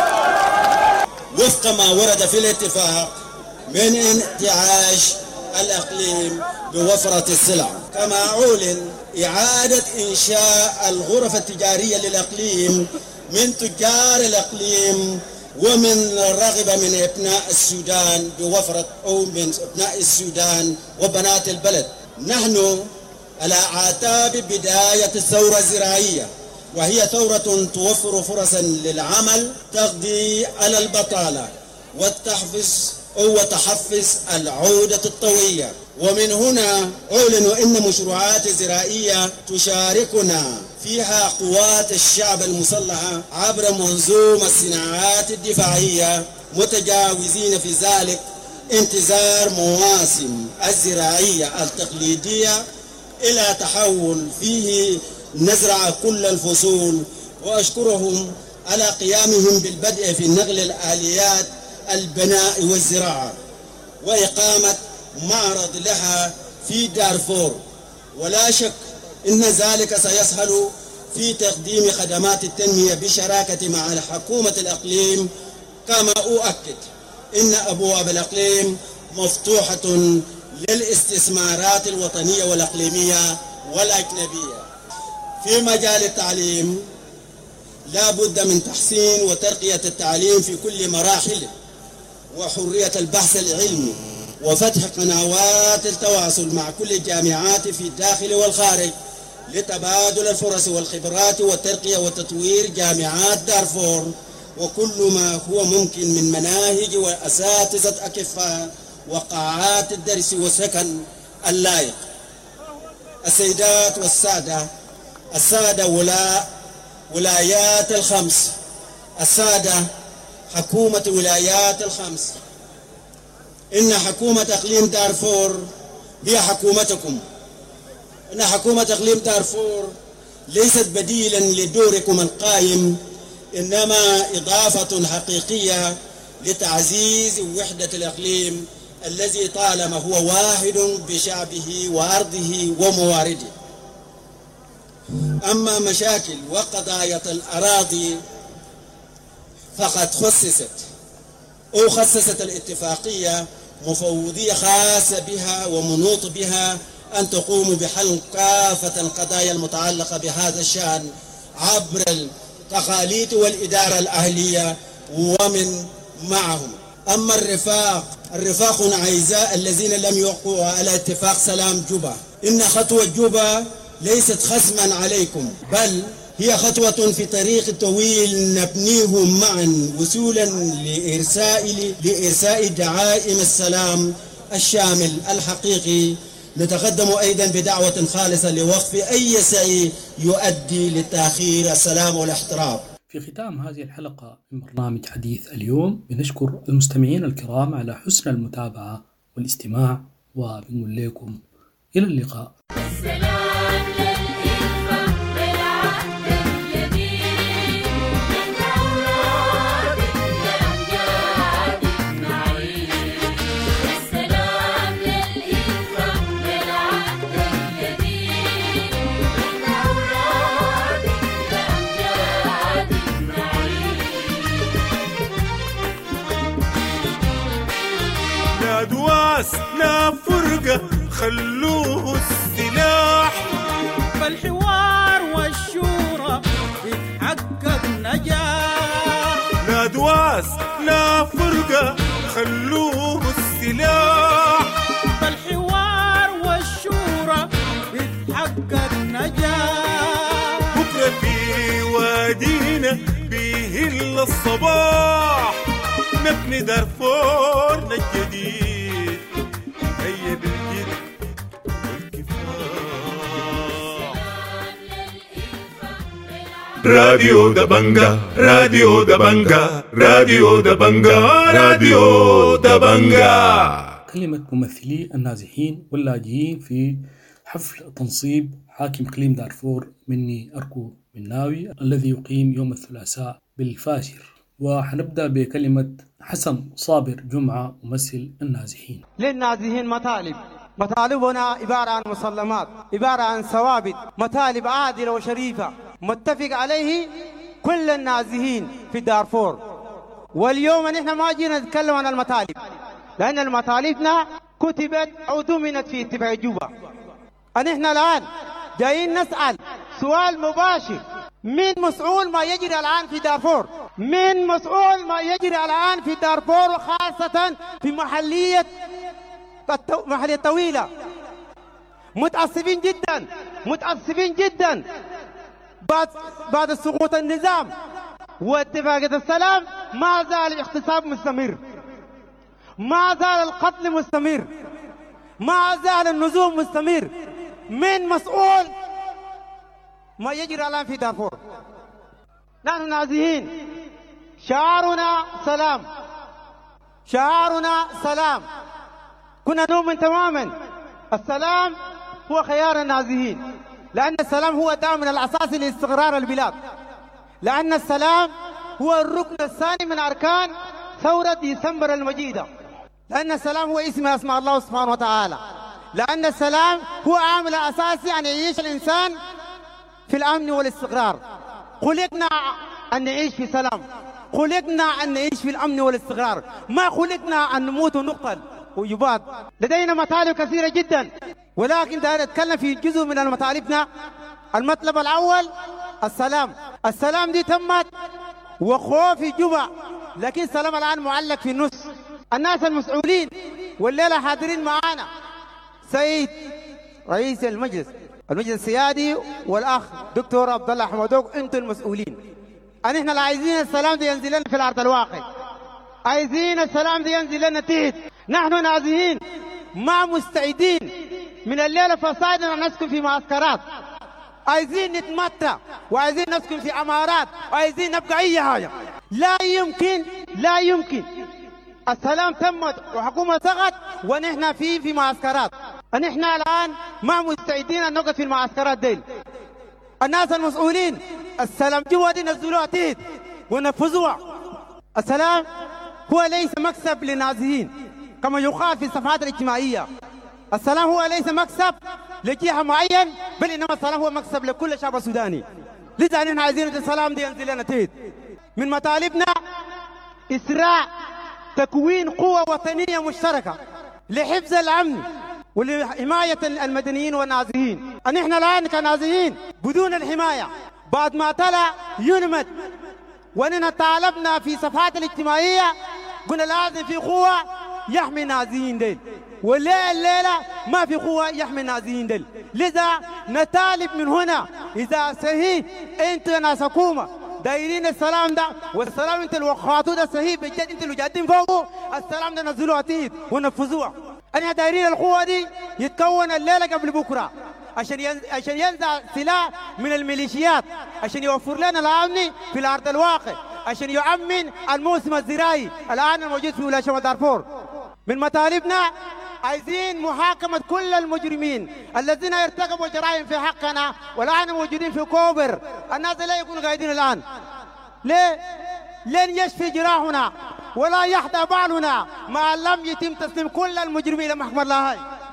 وفق ما ورد في الاتفاق من انتعاش الأقليم بوفرة السلع. كما أعلن إعادة إنشاء الغرف التجارية للأقليم من تجار الأقليم ومن الرغبة من أبناء السودان بوفرة أو من أبناء السودان وبنات البلد. نحن على أعتاب بداية الثورة الزراعية، وهي ثورة توفر فرصا للعمل تقضي على البطالة والتحفز أو تحفز العودة الطويلة. ومن هنا أعلن أن مشروعات زراعية تشاركنا فيها قوات الشعب المسلحة عبر منظومة الصناعات الدفاعية، متجاوزين في ذلك انتظار مواسم الزراعية التقليدية إلى تحول فيه نزرع كل الفصول. وأشكرهم على قيامهم بالبدء في نقل الآليات البناء والزراعة وإقامة معرض لها في دارفور، ولا شك إن ذلك سيسهل في تقديم خدمات التنمية بشراكة مع حكومة الأقليم. كما أؤكد إن أبواب الأقليم مفتوحة للاستثمارات الوطنية والأقليمية والأجنبية. في مجال التعليم لا بد من تحسين وترقية التعليم في كل مراحله، وحرية البحث العلمي، وفتح قنوات التواصل مع كل الجامعات في الداخل والخارج لتبادل الفرص والخبرات والترقية وتطوير جامعات دارفور وكل ما هو ممكن من مناهج وأساتذة أكفاء وقاعات الدرس والسكن اللائق. السيدات والسادة، السادة ولاء ولايات الخمس، السادة حكومة ولايات الخمس، إن حكومة إقليم دارفور هي حكومتكم. إن حكومة إقليم دارفور ليست بديلا لدوركم القائم، إنما إضافة حقيقية لتعزيز وحدة الإقليم الذي طالما هو واحد بشعبه وأرضه وموارده. أما مشاكل وقضايا الأراضي فقد خصصت أو خصصت الاتفاقية مفوضية خاصة بها ومنوط بها أن تقوم بحل كافة القضايا المتعلقة بهذا الشأن عبر التقاليد والإدارة الأهلية ومن معهم. أما الرفاق الرفاق عايزاء الذين لم يوقعوا على اتفاق سلام جوبا، إن خطوة جوبا ليست خصما عليكم، بل هي خطوة في طريق طويل نبنيهم معا وصولا لإرساء لإرساء دعائم السلام الشامل الحقيقي. نتقدم أيضا بدعوة خالصة لوقف أي سعي يؤدي لتأخير السلام والاحترام. في ختام هذه الحلقة من برنامج حديث اليوم بنشكر المستمعين الكرام على حسن المتابعة والاستماع، وبنقول لكم إلى اللقاء. لا دواس لا فرقة خلوه السلاح، بالحوار والشورى يتحقق نجاح. لا دواس لا فرقة خلوه السلاح، بالحوار والشورى يتحقق نجاح. بكرة في وادينا بيهل الصباح، نبني دارفورنا الجديد هيا بالجد والكفاح. راديو دبنجا راديو دبنجا راديو دبنجا راديو دبنجا. كلمة ممثلي النازحين واللاجئين في حفل تنصيب حاكم إقليم دارفور مني أركو مناوي الذي يقيم يوم الثلاثاء بالفاشر. وحنبدأ بكلمة حسن صابر جمعة ممثل النازحين. للنازحين مطالب، مطالبنا عبارة عن مسلمات، عبارة عن ثوابت، مطالب عادلة وشريفة متفق عليه كل النازحين في دارفور. واليوم نحن ما جينا نتكلم عن المطالب، لأن المطالبنا كتبت أو ضمنت في اتفاق جوبا. نحن الآن جايين نسأل سؤال مباشر: من مسؤول ما يجري الآن في دارفور؟ من مسؤول ما يجري الآن في دارفور، وخاصة في محلية محلية طويلة؟ متأسفين جدا، متأسفين جدا. بعد بعد سقوط النظام واتفاقية السلام ما زال الاغتصاب مستمر، ما زال القتل مستمر، ما زال النزوح مستمر. من مسؤول ما يجري الآن في دارفور؟ نحن نازحين، شعارنا سلام، شعارنا سلام. كنا نؤمن تماما السلام هو خيار النازحين، لأن السلام هو الدعم الأساسي لاستقرار البلاد، لأن السلام هو الركن الثاني من أركان ثورة ديسمبر المجيدة، لأن السلام هو اسم أسماء الله سبحانه وتعالى، لأن السلام هو عامل أساسي أن يعيش الإنسان في الأمن والاستقرار. خلقنا أن نعيش في سلام، خلقنا أن نعيش في الأمن والاستقرار، ما خلقنا أن نموت ونقتل ويباد. لدينا مطالب كثيرة جدا، ولكن دائما نتكلم في جزء من مطالبنا. المطلب الأول السلام. السلام دي تمت وخوف في جوبا، لكن السلام الآن معلق في النص. الناس المسؤولين والليلة حاضرين معانا سيد رئيس المجلس المجلس السيادي والأخ دكتور عبد الله حمدوك، أنتم المسؤولين. أن إحنا لا عايزين السلام ده ينزل لنا في الأرض الواقع، عايزين السلام ده ينزل لنا تحت. نحن نازحين ما مستعدين من الليلة فصاعدا أن نسكن في معسكرات، عايزين نتمتع وعايزين نسكن في عمارات وعايزين نبقى أي حاجة. لا يمكن، لا يمكن. السلام تمت وحكومة سقط ونحن في في معسكرات. نحن الآن ما مستعدين أن نقعد في المعسكرات ديل. الناس المسؤولين السلام جوا دي نزلوها تحت ونفذوها. السلام هو ليس مكسب للنازحين كما يقال في الصفحات الاجتماعية. السلام هو ليس مكسب لجهة معين، بل إنما السلام هو مكسب لكل شعب سوداني. لذا نحن عايزين السلام دي ينزل لنا تحت. من مطالبنا إسراع تكوين قوة وطنية مشتركة لحفظ الأمن ولحماية المدنيين والنازحين. نحن الآن كنازحين بدون الحماية بعد ما طلع يونمت، ونحن طالبنا في صفحات الاجتماعية قلنا لازم في قوة يحمي النازحين ديل، والليلة الليلة ما في قوة يحمي النازحين ديل. لذا نطالب من هنا إذا صحيح أنتوا ناس حكومة دايرين السلام ده، والسلام انت اللي وقعتوه ده صحيح بجد، انت اللي جادين فوقه، السلام ده نزلوه تيت ونفذوه. انا دايرين القوه دي يتكون الليله قبل بكره عشان ين... عشان ينزع سلاح من الميليشيات، عشان يوفر لنا الامن في الارض الواقع، عشان يؤمن الموسم الزراعي الان الموجود في ولايه شمال دارفور. من مطالبنا عايزين محاكمة كل المجرمين الذين ارتكبوا جرائم في حقنا والآن موجودين في كوبر. الناس لا يكونوا قاعدين الآن. ليه؟ لن يشفي جراحنا ولا يحظى بالنا ما لم يتم تسليم كل المجرمين إلى محكمة الله.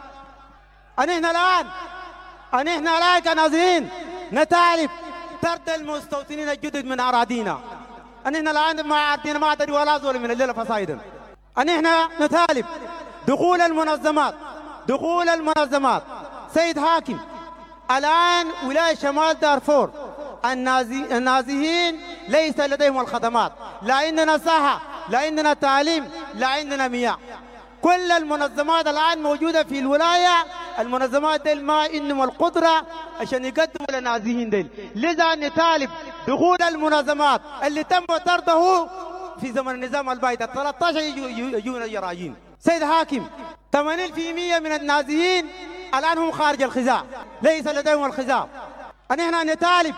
أنحن الآن أنحن الآن كنازحين نطالب طرد المستوطنين الجدد من أراضينا. أنحن الآن ما أراضينا ما أدري ولا زول من الليلة فصايدا. أنحن نطالب دخول المنظمات دخول المنظمات سيد حاكم، الآن ولاية شمال دارفور النازي النازيين ليس لديهم الخدمات، لا عندنا صحة، لا عندنا تعليم، لا عندنا مياه. كل المنظمات الآن موجودة في الولاية، المنظمات دي ما عندهم القدرة عشان يقدموا للنازيين دي. لذا نطالب دخول المنظمات اللي تم طرده في زمن النظام البايد ثلاثة عشر يجون جرايين. سيد حاكم، ثمانين بالمئة من النازيين الآن هم خارج الخزاع، ليس لديهم الخزاع. نحن نطالب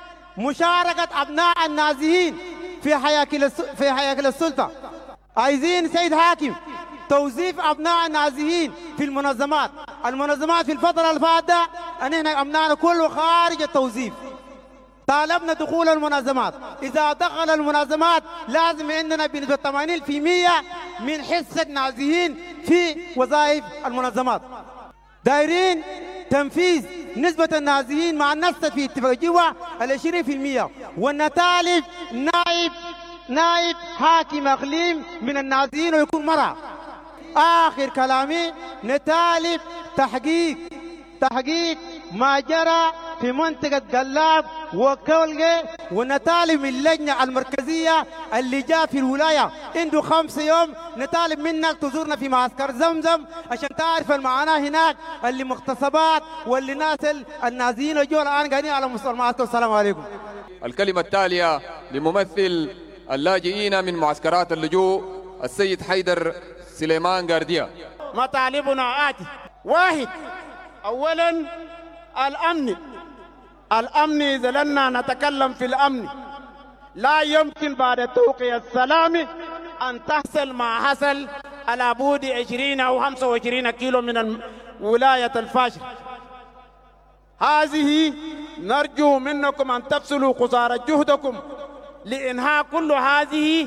مشاركة أبناء النازيين في حياكل في حياكل السلطة. عايزين سيد حاكم توظيف أبناء النازيين في المنظمات. المنظمات في الفترة اللي فاتت نحن أبنائنا كله خارج التوظيف. طالبنا دخول المنظمات، إذا دخل المنظمات لازم عندنا بنسبة ثمانين بالمئة من حصة النازيين في وظائف المنظمات. دايرين تنفيذ نسبة النازيين مع النص في اتفاق جوا العشرين بالمئة، والنتالب نائب نائب حاكم اقليم من النازيين ويكون مرأة. اخر كلامي نتالب تحقيق تحقيق ما جرى في منطقة قلاب وكولغي، ونطالب من اللجنة المركزية اللي جاء في الولاية عنده خمس يوم نطالب منك تزورنا في معسكر زمزم عشان تعرف المعاناة هناك اللي مغتصبات واللي ناس النازيين وجوا الآن قاعدين على مستوى المعسكر. السلام عليكم. الكلمة التالية لممثل اللاجئين من معسكرات اللجوء السيد حيدر سليمان قارديا. مطالبنا آتي: واحد، أولا الأمن. الأمن إذا لنا نتكلم في الأمن لا يمكن بعد توقيع السلام أن تحصل ما حصل على بعد عشرين أو خمسة وعشرين كيلو من ولاية الفاشر. هذه نرجو منكم أن تبذلوا قصارى جهدكم لإنهاء كل هذه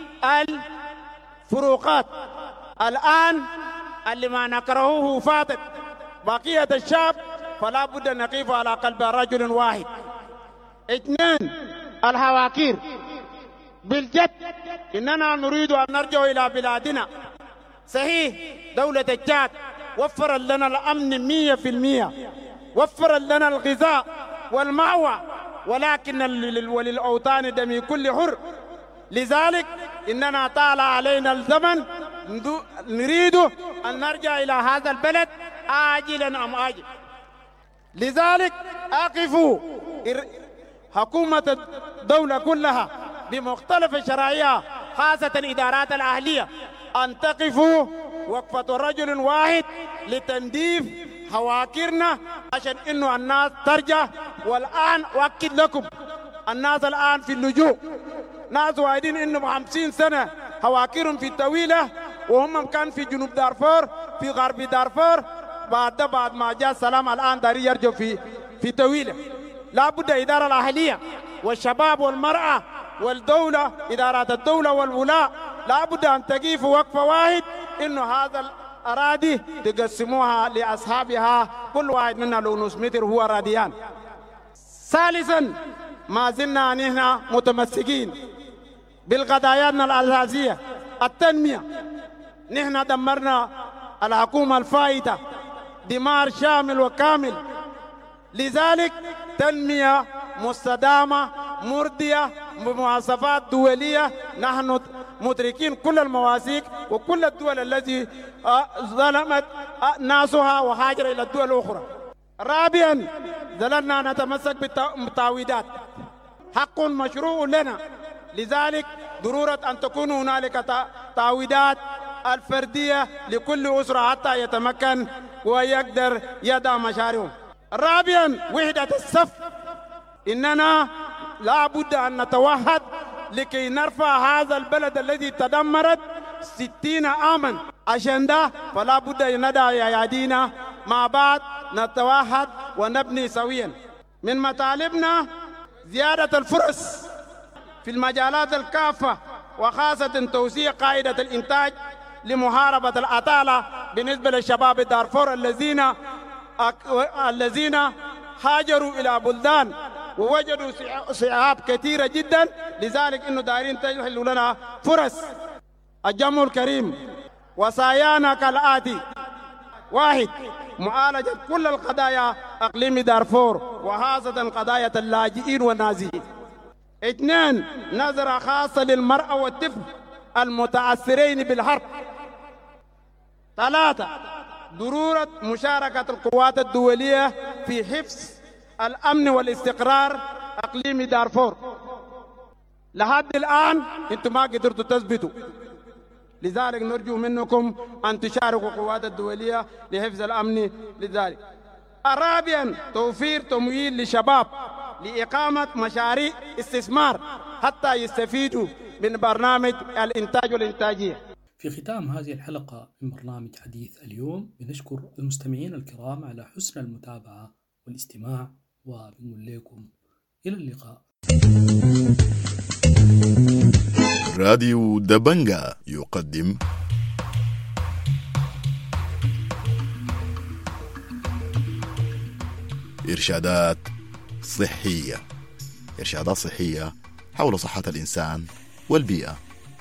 الفروقات. الآن اللي ما نكرهه فاتت، بقية الشعب فلا بد أن نقف على قلب رجل واحد. اثنين، الهواكير. بالجد إننا نريد أن نرجع إلى بلادنا. صحيح دولة الجاد وفر لنا الأمن مية في المية، وفر لنا الغذاء والمأوى، ولكن وللأوطان دم كل حر. لذلك إننا طال علينا الزمن، نريد أن نرجع إلى هذا البلد آجلا أم آجل. لذلك أقفوا حكومة الدولة كلها بمختلف شرائعها، خاصة الإدارات الأهلية، أن تقفوا وقفة رجل واحد لتنظيف هواكرنا عشان إنه الناس ترجع. والآن أؤكد لكم الناس الآن في اللجوء ناس واعدين إنهم خمسين سنة هواكرهم في الطويلة، وهم كان في جنوب دارفور في غرب دارفور. بعد بعد ما جاء السلام الآن داري يرجع في في طويلة. لابد إدارة الأهلية والشباب والمرأة والدولة، إدارات الدولة والولاء لابد أن تقف وقفة واحد إنه هذا الأراضي تقسموها لأصحابها، كل واحد منا لو نص متر هو راديان. ثالثا، ما زلنا نحن متمسكين بالقضايانا الأساسية. التنمية، نحن دمرنا الحكومة الفائتة دمار شامل وكامل. لذلك تنمية مستدامة مرضية بمواصفات دولية، نحن مدركين كل المواثيق وكل الدول التي ظلمت ناسها وهاجر إلى الدول الأخرى. رابعا، ظللنا نتمسك بالتعويضات، حق مشروع لنا. لذلك ضرورة أن تكون هنالك تعويضات الفردية لكل أسرة حتى يتمكن ويقدر يدعم مشاريعهم. رابعا، وحدة الصف. إننا لا بد أن نتوحد لكي نرفع هذا البلد الذي تدمرت ستين عاما. عشان ده فلا بد أن ندع أيادينا مع بعض، نتوحد ونبني سويا. من مطالبنا زيادة الفرص في المجالات الكافة، وخاصة توسيع قاعدة الإنتاج لمحاربة العطالة بالنسبة للشباب دارفور الذين أك... الذين هاجروا إلى بلدان ووجدوا صعاب كثيرة جدا. لذلك إنه دايرين تحلوا لنا فرص. الجمهور الكريم، وصايانا كالآتي: واحد، معالجة كل القضايا أقليم دارفور وخاصة قضايا اللاجئين والنازحين. اثنين، نظرة خاصة للمرأة والطفل المتأثرين بالحرب. ثلاثة، ضرورة مشاركة القوات الدولية في حفظ الأمن والاستقرار أقليم دارفور. لحد الآن أنتم ما قدرتوا تثبتوا، لذلك نرجو منكم أن تشاركوا القوات الدولية لحفظ الأمن لذلك. رابعا، توفير تمويل لشباب لإقامة مشاريع استثمار حتى يستفيدوا من برنامج الإنتاج والإنتاجية. في ختام هذه الحلقة من برنامج حديث اليوم بنشكر المستمعين الكرام على حسن المتابعة والاستماع، وبنقول لكم إلى اللقاء. راديو دبنجا يقدم إرشادات صحية إرشادات صحية حول صحة الإنسان والبيئة.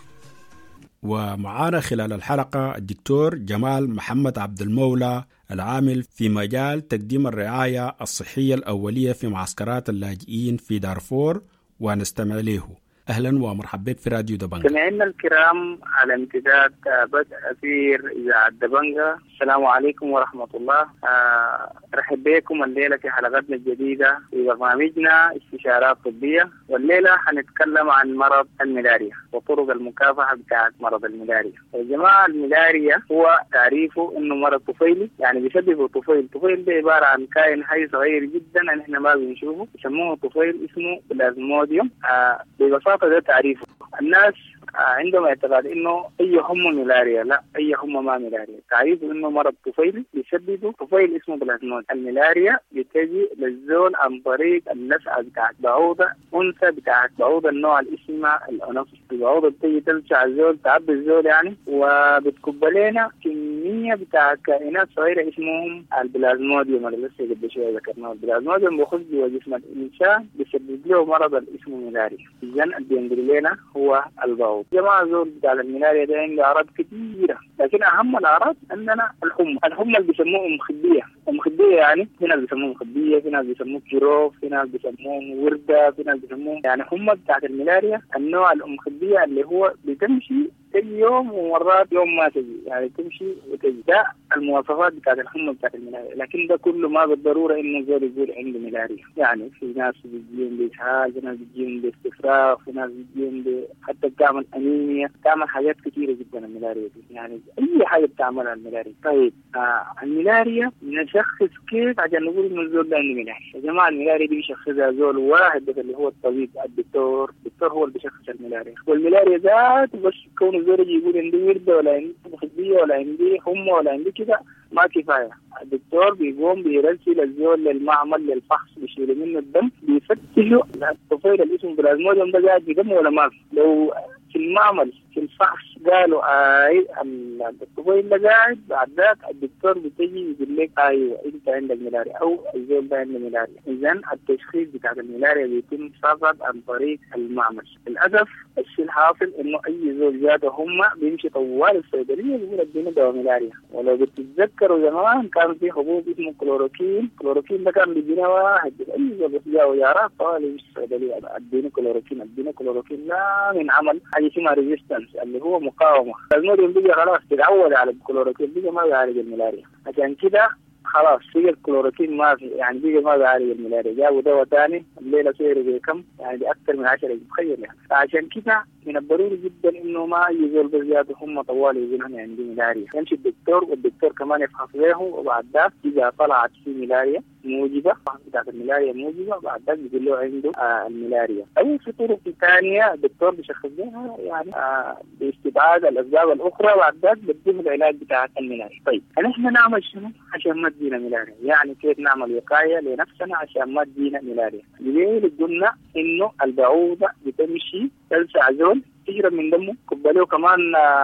ومعانا خلال الحلقة الدكتور جمال محمد عبد المولى، العامل في مجال تقديم الرعاية الصحية الأولية في معسكرات اللاجئين في دارفور، ونستمع له. أهلا ومرحبا بك في راديو دبنجا. سمعنا الكرام على امتداد بدء أثير إذاعة دبنجا، السلام عليكم ورحمة الله. آه رحب بكم الليلة في حلقتنا الجديدة في برنامجنا استشارات طبية، والليلة حنتكلم عن مرض الملاريا وطرق المكافحة بتاعت مرض الملاريا. يا جماعة، الملاريا هو تعريفه إنه مرض طفيلي، يعني بيسببه طفيل. طفيل ده عبارة عن كائن حي صغير جدا نحن ما بنشوفه، يسموه طفيل اسمه بلازموديوم. آه ببساطة ده تعريفه. الناس عندهم اعتقاد انه اي هم ملاريا، لا، اي هم ما ملاريا. تعريفه انه مرض طفيلي بيسببه طفيل اسمه بلازمود. الملاريا بتجي للزول عن طريق اللسعه بتاعت بعوضه انثى بتاعت بعوضه النوع اللي اسمها الانوفيس. البعوضه بتجي تلسع الزول، تعبي الزول يعني، وبتكب لنا كميه بتاعت كائنات صغيره اسمهم البلازموديوم اللي لسه قبل شويه ذكرناه. البلازموديوم بيخش جوا جسم الانسان بيسبب له مرض اللي اسمه ملاريا. اذا اللي بينقل لنا هو البعوض. جماعة زول بتاع الملاريا ده عنده أعراض كثيرة، لكن أهم الأعراض عندنا الحمى. الحمى اللي بيسموه مخدية. المخدية يعني في ناس بيسموه مخدية، في ناس بيسموه جروف، في ناس بيسموه وردة، في ناس بيسموه يعني حمى بتاعت الملاريا. النوع المخدية اللي هو بتمشي تجي يوم ومرات يوم ما تجي، يعني تمشي وتجي. ده المواصفات بتاعت الحمى بتاعت الملاريا، لكن ده كله ما بالضرورة إنه زول يقول عنده ملاريا. يعني في ناس بيجيهم بإسهال، في ناس بيجيهم باستفراغ، في ناس بيجيهم ب... حتى بتعمل أنيميا، بتعمل حاجات كثيرة جدا الملاريا دي، يعني أي حاجة بتعملها الملاريا. طيب آه الملاريا نشخص كيف عشان نقول إنه الزول ده عنده ملاريا؟ يا جماعة، الملاريا دي بيشخصها زول واحد بس اللي هو الطبيب الدكتور. الدكتور هو اللي بيشخص الملاريا. والملاريا ذات بس كون الزول يجي يقول عندي وردة ولا عندي مخدية ولا عندي حمى ولا عندي كده ما كفاية. الدكتور بيقوم بيرسل الزول للمعمل للفحص، بيشيل منه الدم، بيفتشوا الطفيل اللي اسمه بلازموديوم ده قاعد في دمه ولا ما في. لو في المعمل في الفحص قالوا اي الطفيل ده قاعد، بعد ذاك الدكتور بتجي يقول لك ايوه انت عندك ملاريا او الزول ده عنده ملاريا. اذا التشخيص بتاع الملاريا بيتم فقط عن طريق المعمل. للاسف الشيء الحاصل انه اي زول جاته هم بيمشي طوال الصيدليه بيقول اديني دواء ملاريا. ولو بتتذكروا زمان كان في حبوب اسمه كلوروكين. كلوروكين ده كان بيدينا واحد، اي زول بس جاوا يارات طوال يمشي الصيدليه اديني كلوروكين اديني كلوروكين. لا، من عمل حاجه اسمها ريزيستنس اللي هو مقاومه. المريض بيجي خلاص تتعود على الكلوروكين، بيجي ما بيعالج الملاريا. عشان كده خلاص بيجي الكلوروكين ما في، يعني بيجي ما بيعالج الملاريا. جابوا دواء ثاني الليله سعره بكم؟ يعني باكثر من عشرة، تخيل يعني. فعشان كده من الضروري جدا انه ما يزول بزياده هم طوال يقولون عندي ملاريا، يمشي الدكتور والدكتور كمان يفحص له، وبعد ذاك اذا طلعت في ملاريا موجبه بتاعت الملاريا موجبه، بعد ذاك بيقول له عنده آه الملاريا. او في طرق ثانيه الدكتور بيشخص لها يعني آه باستبعاد الاسباب الاخرى، بعد ذاك بيديه العلاج بتاع الملاريا. طيب نحن نعمل شنو عشان ما تجينا ملاريا؟ يعني كيف نعمل وقايه لنفسنا عشان ما تجينا ملاريا؟ ليه قلنا انه البعوضه بتمشي تلسع زول تجرب من دمه، كبليه كمان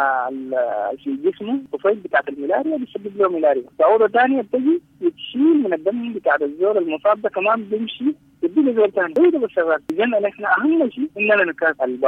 في جسمه طفيل بتاعت الملاريا بيسبب له ملاريا. بعوضة ثانية بتجي بتشيل من الدم بتاعت الزول المصاب ده كمان بيمشي يدي له زول ثاني. هو ده بس شغال. إذا نحن أهم شيء إننا نكافح البعوض.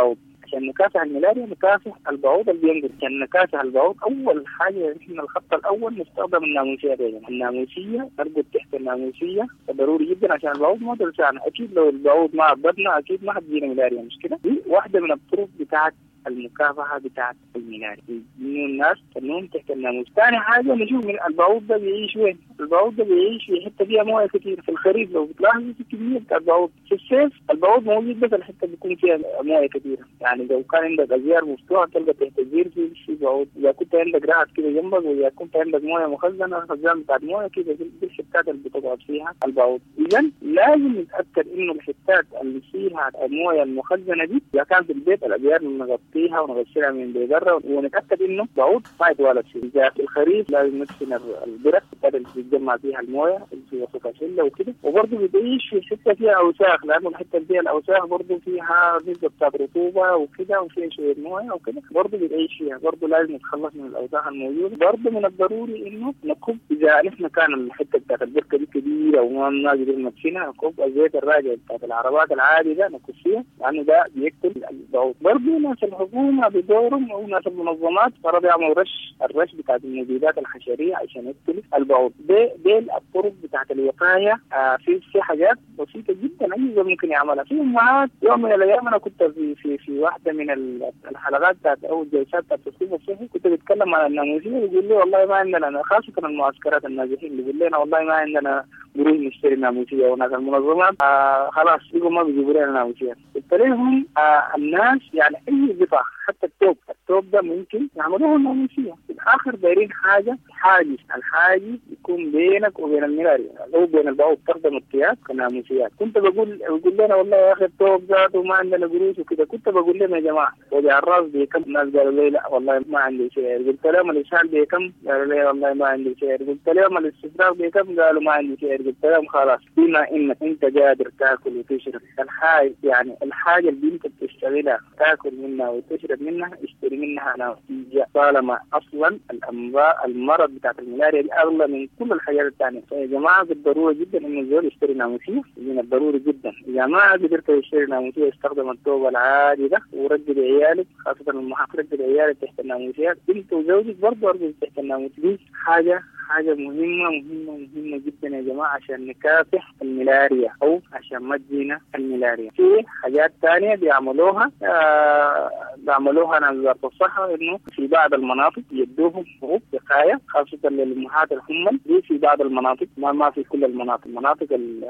عشان نكافح الملاريا نكافح البعوض اللي بينقل. عشان نكافح البعوض أول حاجة إحنا الخط الأول نستخدم الناموسية دي. الناموسية نربط تحت الناموسية ضروري جدا عشان البعوض ما تلسعنا. أكيد لو البعوض ما عبدنا أكيد ما حتجينا ملاريا، مش كده؟ دي واحدة من الطرق بتاعت المكافحة بتاعت الملاريا، إنه الناس تنوم تحت الناموس. ثاني حاجة نشوف من البعوض ده بيعيش وين. البعوض ده بيعيش في حتة فيها موية كتير. في الخريف لو بتلاحظوا في كمية بتاع البعوض. في الصيف البعوض موجود بس الحتة بيكون فيها موية كتيرة. يعني لو كان عندك أزيار مفتوحة تلقى تحت الزير في في بعوض. إذا كنت عندك رعد كده جنبك وإذا كنت عندك موية مخزنة خزان بتاعت موية كده دي الحتات اللي بتقعد فيها البعوض. إذا لازم نتأكد إنه الحتات اللي فيها الموية المخزنة دي إذا كان في البيت الأزيار نغطيها ونغسلها من بيدرة ونتأكد إنه بعوض ما يتوالد فيه. إذا في الخريف لازم ندفن البرك اللي بتتجمع فيها الموية في وسط شلة وكده. وبرضه بتعيش في حتة فيها أوساخ لأنه الحتة اللي فيها الأوساخ برضه فيها نسبة بتاعت رطوبة وكده وفيها شوية موية وكده برضه بتعيش فيها. برضه لازم نتخلص من الأوساخ الموجودة. برضه من الضروري إنه نكب إذا نحن كان الحتة بتاعت البركة دي كبيرة وما نقدر ندفنها نكب الزيت الراجع بتاعت العربات العادي ده نكب فيها لأنه ده بيقتل البعوض. برضه ناس الحكومة بدورهم أو ناس المنظمات فرض يعملوا رش الرش بتاعت المبيدات الحشرية عشان يقتل البعوض. دي دي الطرق بتاعت الوقاية. آه في في حاجات بسيطة جدا أي زول ممكن يعملها. في أمهات يوم من الأيام أنا كنت في في في واحدة من الحلقات بتاعت أو الجلسات بتاعت التصوير الصحي كنت بتكلم عن الناموسية ويقول لي والله ما عندنا خاصة المعسكرات النازحين اللي يقول لنا والله ما عندنا قروش نشتري ناموسية وناس المنظمات آه خلاص يقولوا ما بيجيبوا لنا ناموسية. قلت لهم آه الناس يعني أي قطع حتى التوب التوب ده ممكن يعملوه ناموسية. في الآخر دايرين حاجة حاجز الحاجز يكون بينك وبين الملاريا أو بين البعوض تخدم الطياب كناموسيات. كنت بقول بقول لنا والله يا أخي التوب ذاته وما عندنا قروش وكده. كنت بقول لهم يا جماعة وجع الراس بكم؟ الناس قالوا لي لا والله ما عندي شيء. قلت لهم الإسهال بكم؟ قالوا لي والله ما عندي شيء. قلت لهم الاستفراغ بكم؟ قالوا ما عندي شيء. قلت لهم خلاص بما إنك أنت قادر تاكل وتشرب الحاجة يعني الحاجة اللي أنت بتشتغلها تاكل منها وتشرب منها اشتري منها نتيجة طالما أصلا الأمراض المرض بتاعت الملاريا دي أغلى من كل الحاجات الثانية. فيا جماعة بالضرورة جدا إنه الزول يشتري ناموسية من الضروري جدا. إذا ما قدرت تشتري ناموسية استخدم التوب العادي ده ورجل عيالك خاصة المحاط رجل عيالك تحت الناموسيات. أنت وزوجك برضه رجل تحت الناموسية. دي حاجة حاجة مهمة مهمة مهمة جدا يا جماعة عشان نكافح الملاريا أو عشان ما تجينا الملاريا. في حاجات تانية بيعملوها آه بيعملوها ناس وزارة الصحة إنه في بعض المناطق يدوهم حبوب وقاية خاصة للأمهات الحمل. دي في بعض المناطق ما ما في كل المناطق. المناطق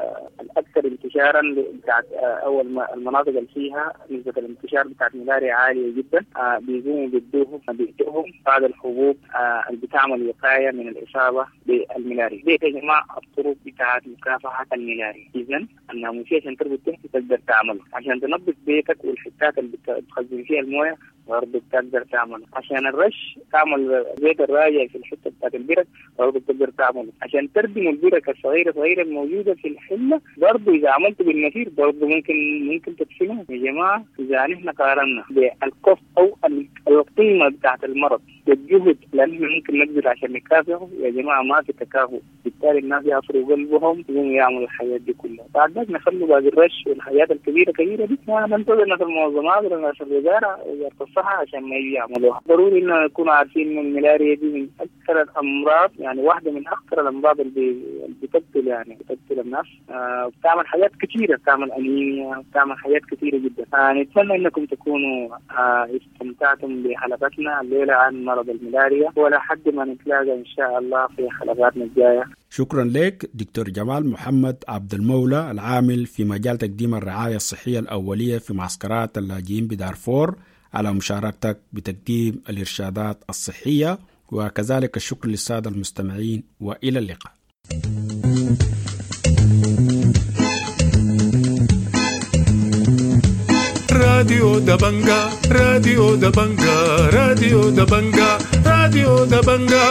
الأكثر انتشارا بتاعت أو المناطق اللي فيها نسبة الانتشار بتاعت الملاريا عالية جدا آه بيقوموا بيدوهم بيدوهم بعض الحبوب آه اللي بتعمل وقاية من الإصابة بالملاريا. دي يا جماعة الطرق بتاعت مكافحة الملاريا. إذن الناموسية عشان تربط تحت تقدر تعمله. عشان تنظف بيتك والحتات اللي بتخزن فيها المويه برضه بتقدر تعمله. عشان الرش تعمل زيت الراجع في الحتة بتاعت البرك برضه بتقدر تعمله. عشان تردم البرك الصغيرة صغيرة الموجودة في الحلة برضه إذا عملت بالنثير برضه ممكن ممكن تدفنه. يا جماعة إذا نحن قارنا بالكف أو القيمة بتاعت المرض بالجهد لأن ممكن نقدر عشان نكافحه يا جماعة ما في تكافؤ. بالتالي الناس يعصروا قلبهم يقوموا يعملوا الحياة دي كلها. بعد ذلك نخلوا باقي الرش والحاجات الكبيرة كبيرة دي ما ننتظر ناس المنظمات ولا ناس الوزارة وزارة الصحة عشان ما يجي يعملوها. ضروري إنه نكونوا عارفين إن الملاريا دي من أكثر الأمراض يعني واحدة من أكثر الأمراض اللي بتقتل يعني بتقتل الناس. آه بتعمل حاجات كثيرة بتعمل أنيميا بتعمل حاجات كثيرة جدا. آه نتمنى إنكم تكونوا آه استمتعتم بحلقتنا الليلة عن مرض الملاريا ولا حد ما نتلاقى إن شاء الله في حلقاتنا الجاية. شكرا لك دكتور جمال محمد عبد المولى العامل في مجال تقديم الرعاية الصحية الأولية في معسكرات اللاجئين بدارفور على مشاركتك بتقديم الإرشادات الصحية. وكذلك الشكر للسادة المستمعين وإلى اللقاء. راديو دبنجا راديو دبنجا راديو دبنجا راديو دبنجا.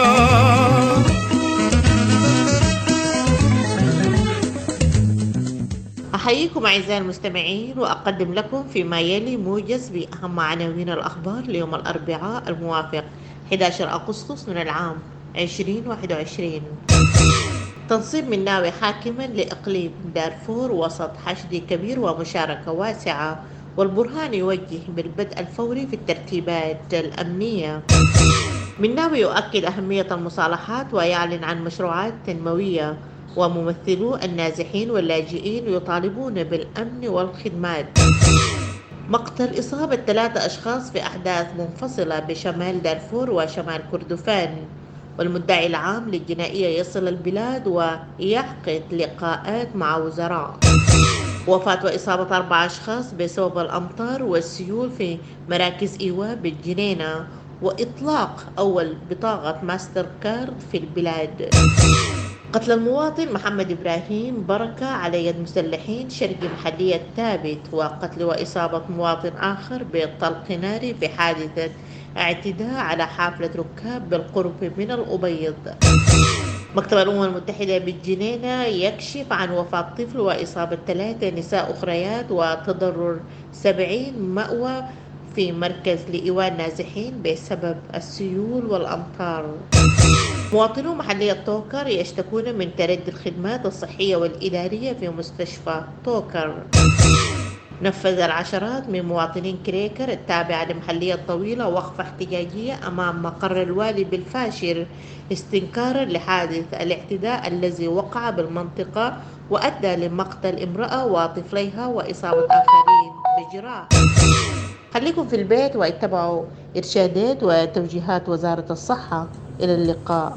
أحييكم أعزائي المستمعين وأقدم لكم فيما يلي موجز بأهم عناوين الأخبار ليوم الأربعاء الموافق أحد عشر أغسطس من العام عشرين واحد وعشرين. تنصيب مناوي حاكما لإقليم دارفور وسط حشد كبير ومشاركة واسعة والبرهان يوجه بالبدء الفوري في الترتيبات الأمنية. مناوي يؤكد أهمية المصالحات ويعلن عن مشروعات تنموية، وممثلو النازحين واللاجئين يطالبون بالأمن والخدمات. مقتل إصابة ثلاثة أشخاص في أحداث منفصلة بشمال دارفور وشمال كردفان، والمدعي العام للجنائية يصل البلاد ويعقد لقاءات مع وزراء. وفاة وإصابة أربعة أشخاص بسبب الأمطار والسيول في مراكز إيواء بالجنينة، وإطلاق أول بطاقة ماستر كارد في البلاد. قتل المواطن محمد إبراهيم بركة على يد مسلحين شرقي محلية ثابت، وقتل وإصابة مواطن آخر بطلق ناري في حادثة اعتداء على حافلة ركاب بالقرب من الأبيض. مكتب الأمم المتحدة بالجنينة يكشف عن وفاة طفل وإصابة ثلاثة نساء أخريات وتضرر سبعين مأوى في مركز لإيواء النازحين بسبب السيول والأمطار. مواطنو محلية توكر يشتكون من تردي الخدمات الصحية والإدارية في مستشفى توكر. نفذ العشرات من مواطنين كريكر التابعة لمحلية طويلة وقفة احتجاجية أمام مقر الوالي بالفاشر استنكارا لحادث الاعتداء الذي وقع بالمنطقة وأدى لمقتل امرأة وطفليها وإصابة آخرين بجراح. خليكم في البيت واتبعوا إرشادات وتوجيهات وزارة الصحة. إلى اللقاء.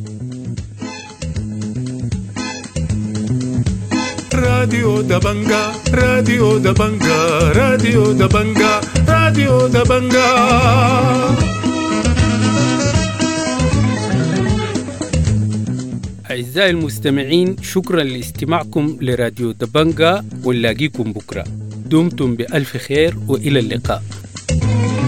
راديو دبنجا راديو دبنجا راديو دبنجا راديو دبنجا. أعزائي المستمعين، شكرا لاستماعكم لراديو دبنجا، ونلاقيكم بكرة. دمتم بألف خير وإلى اللقاء.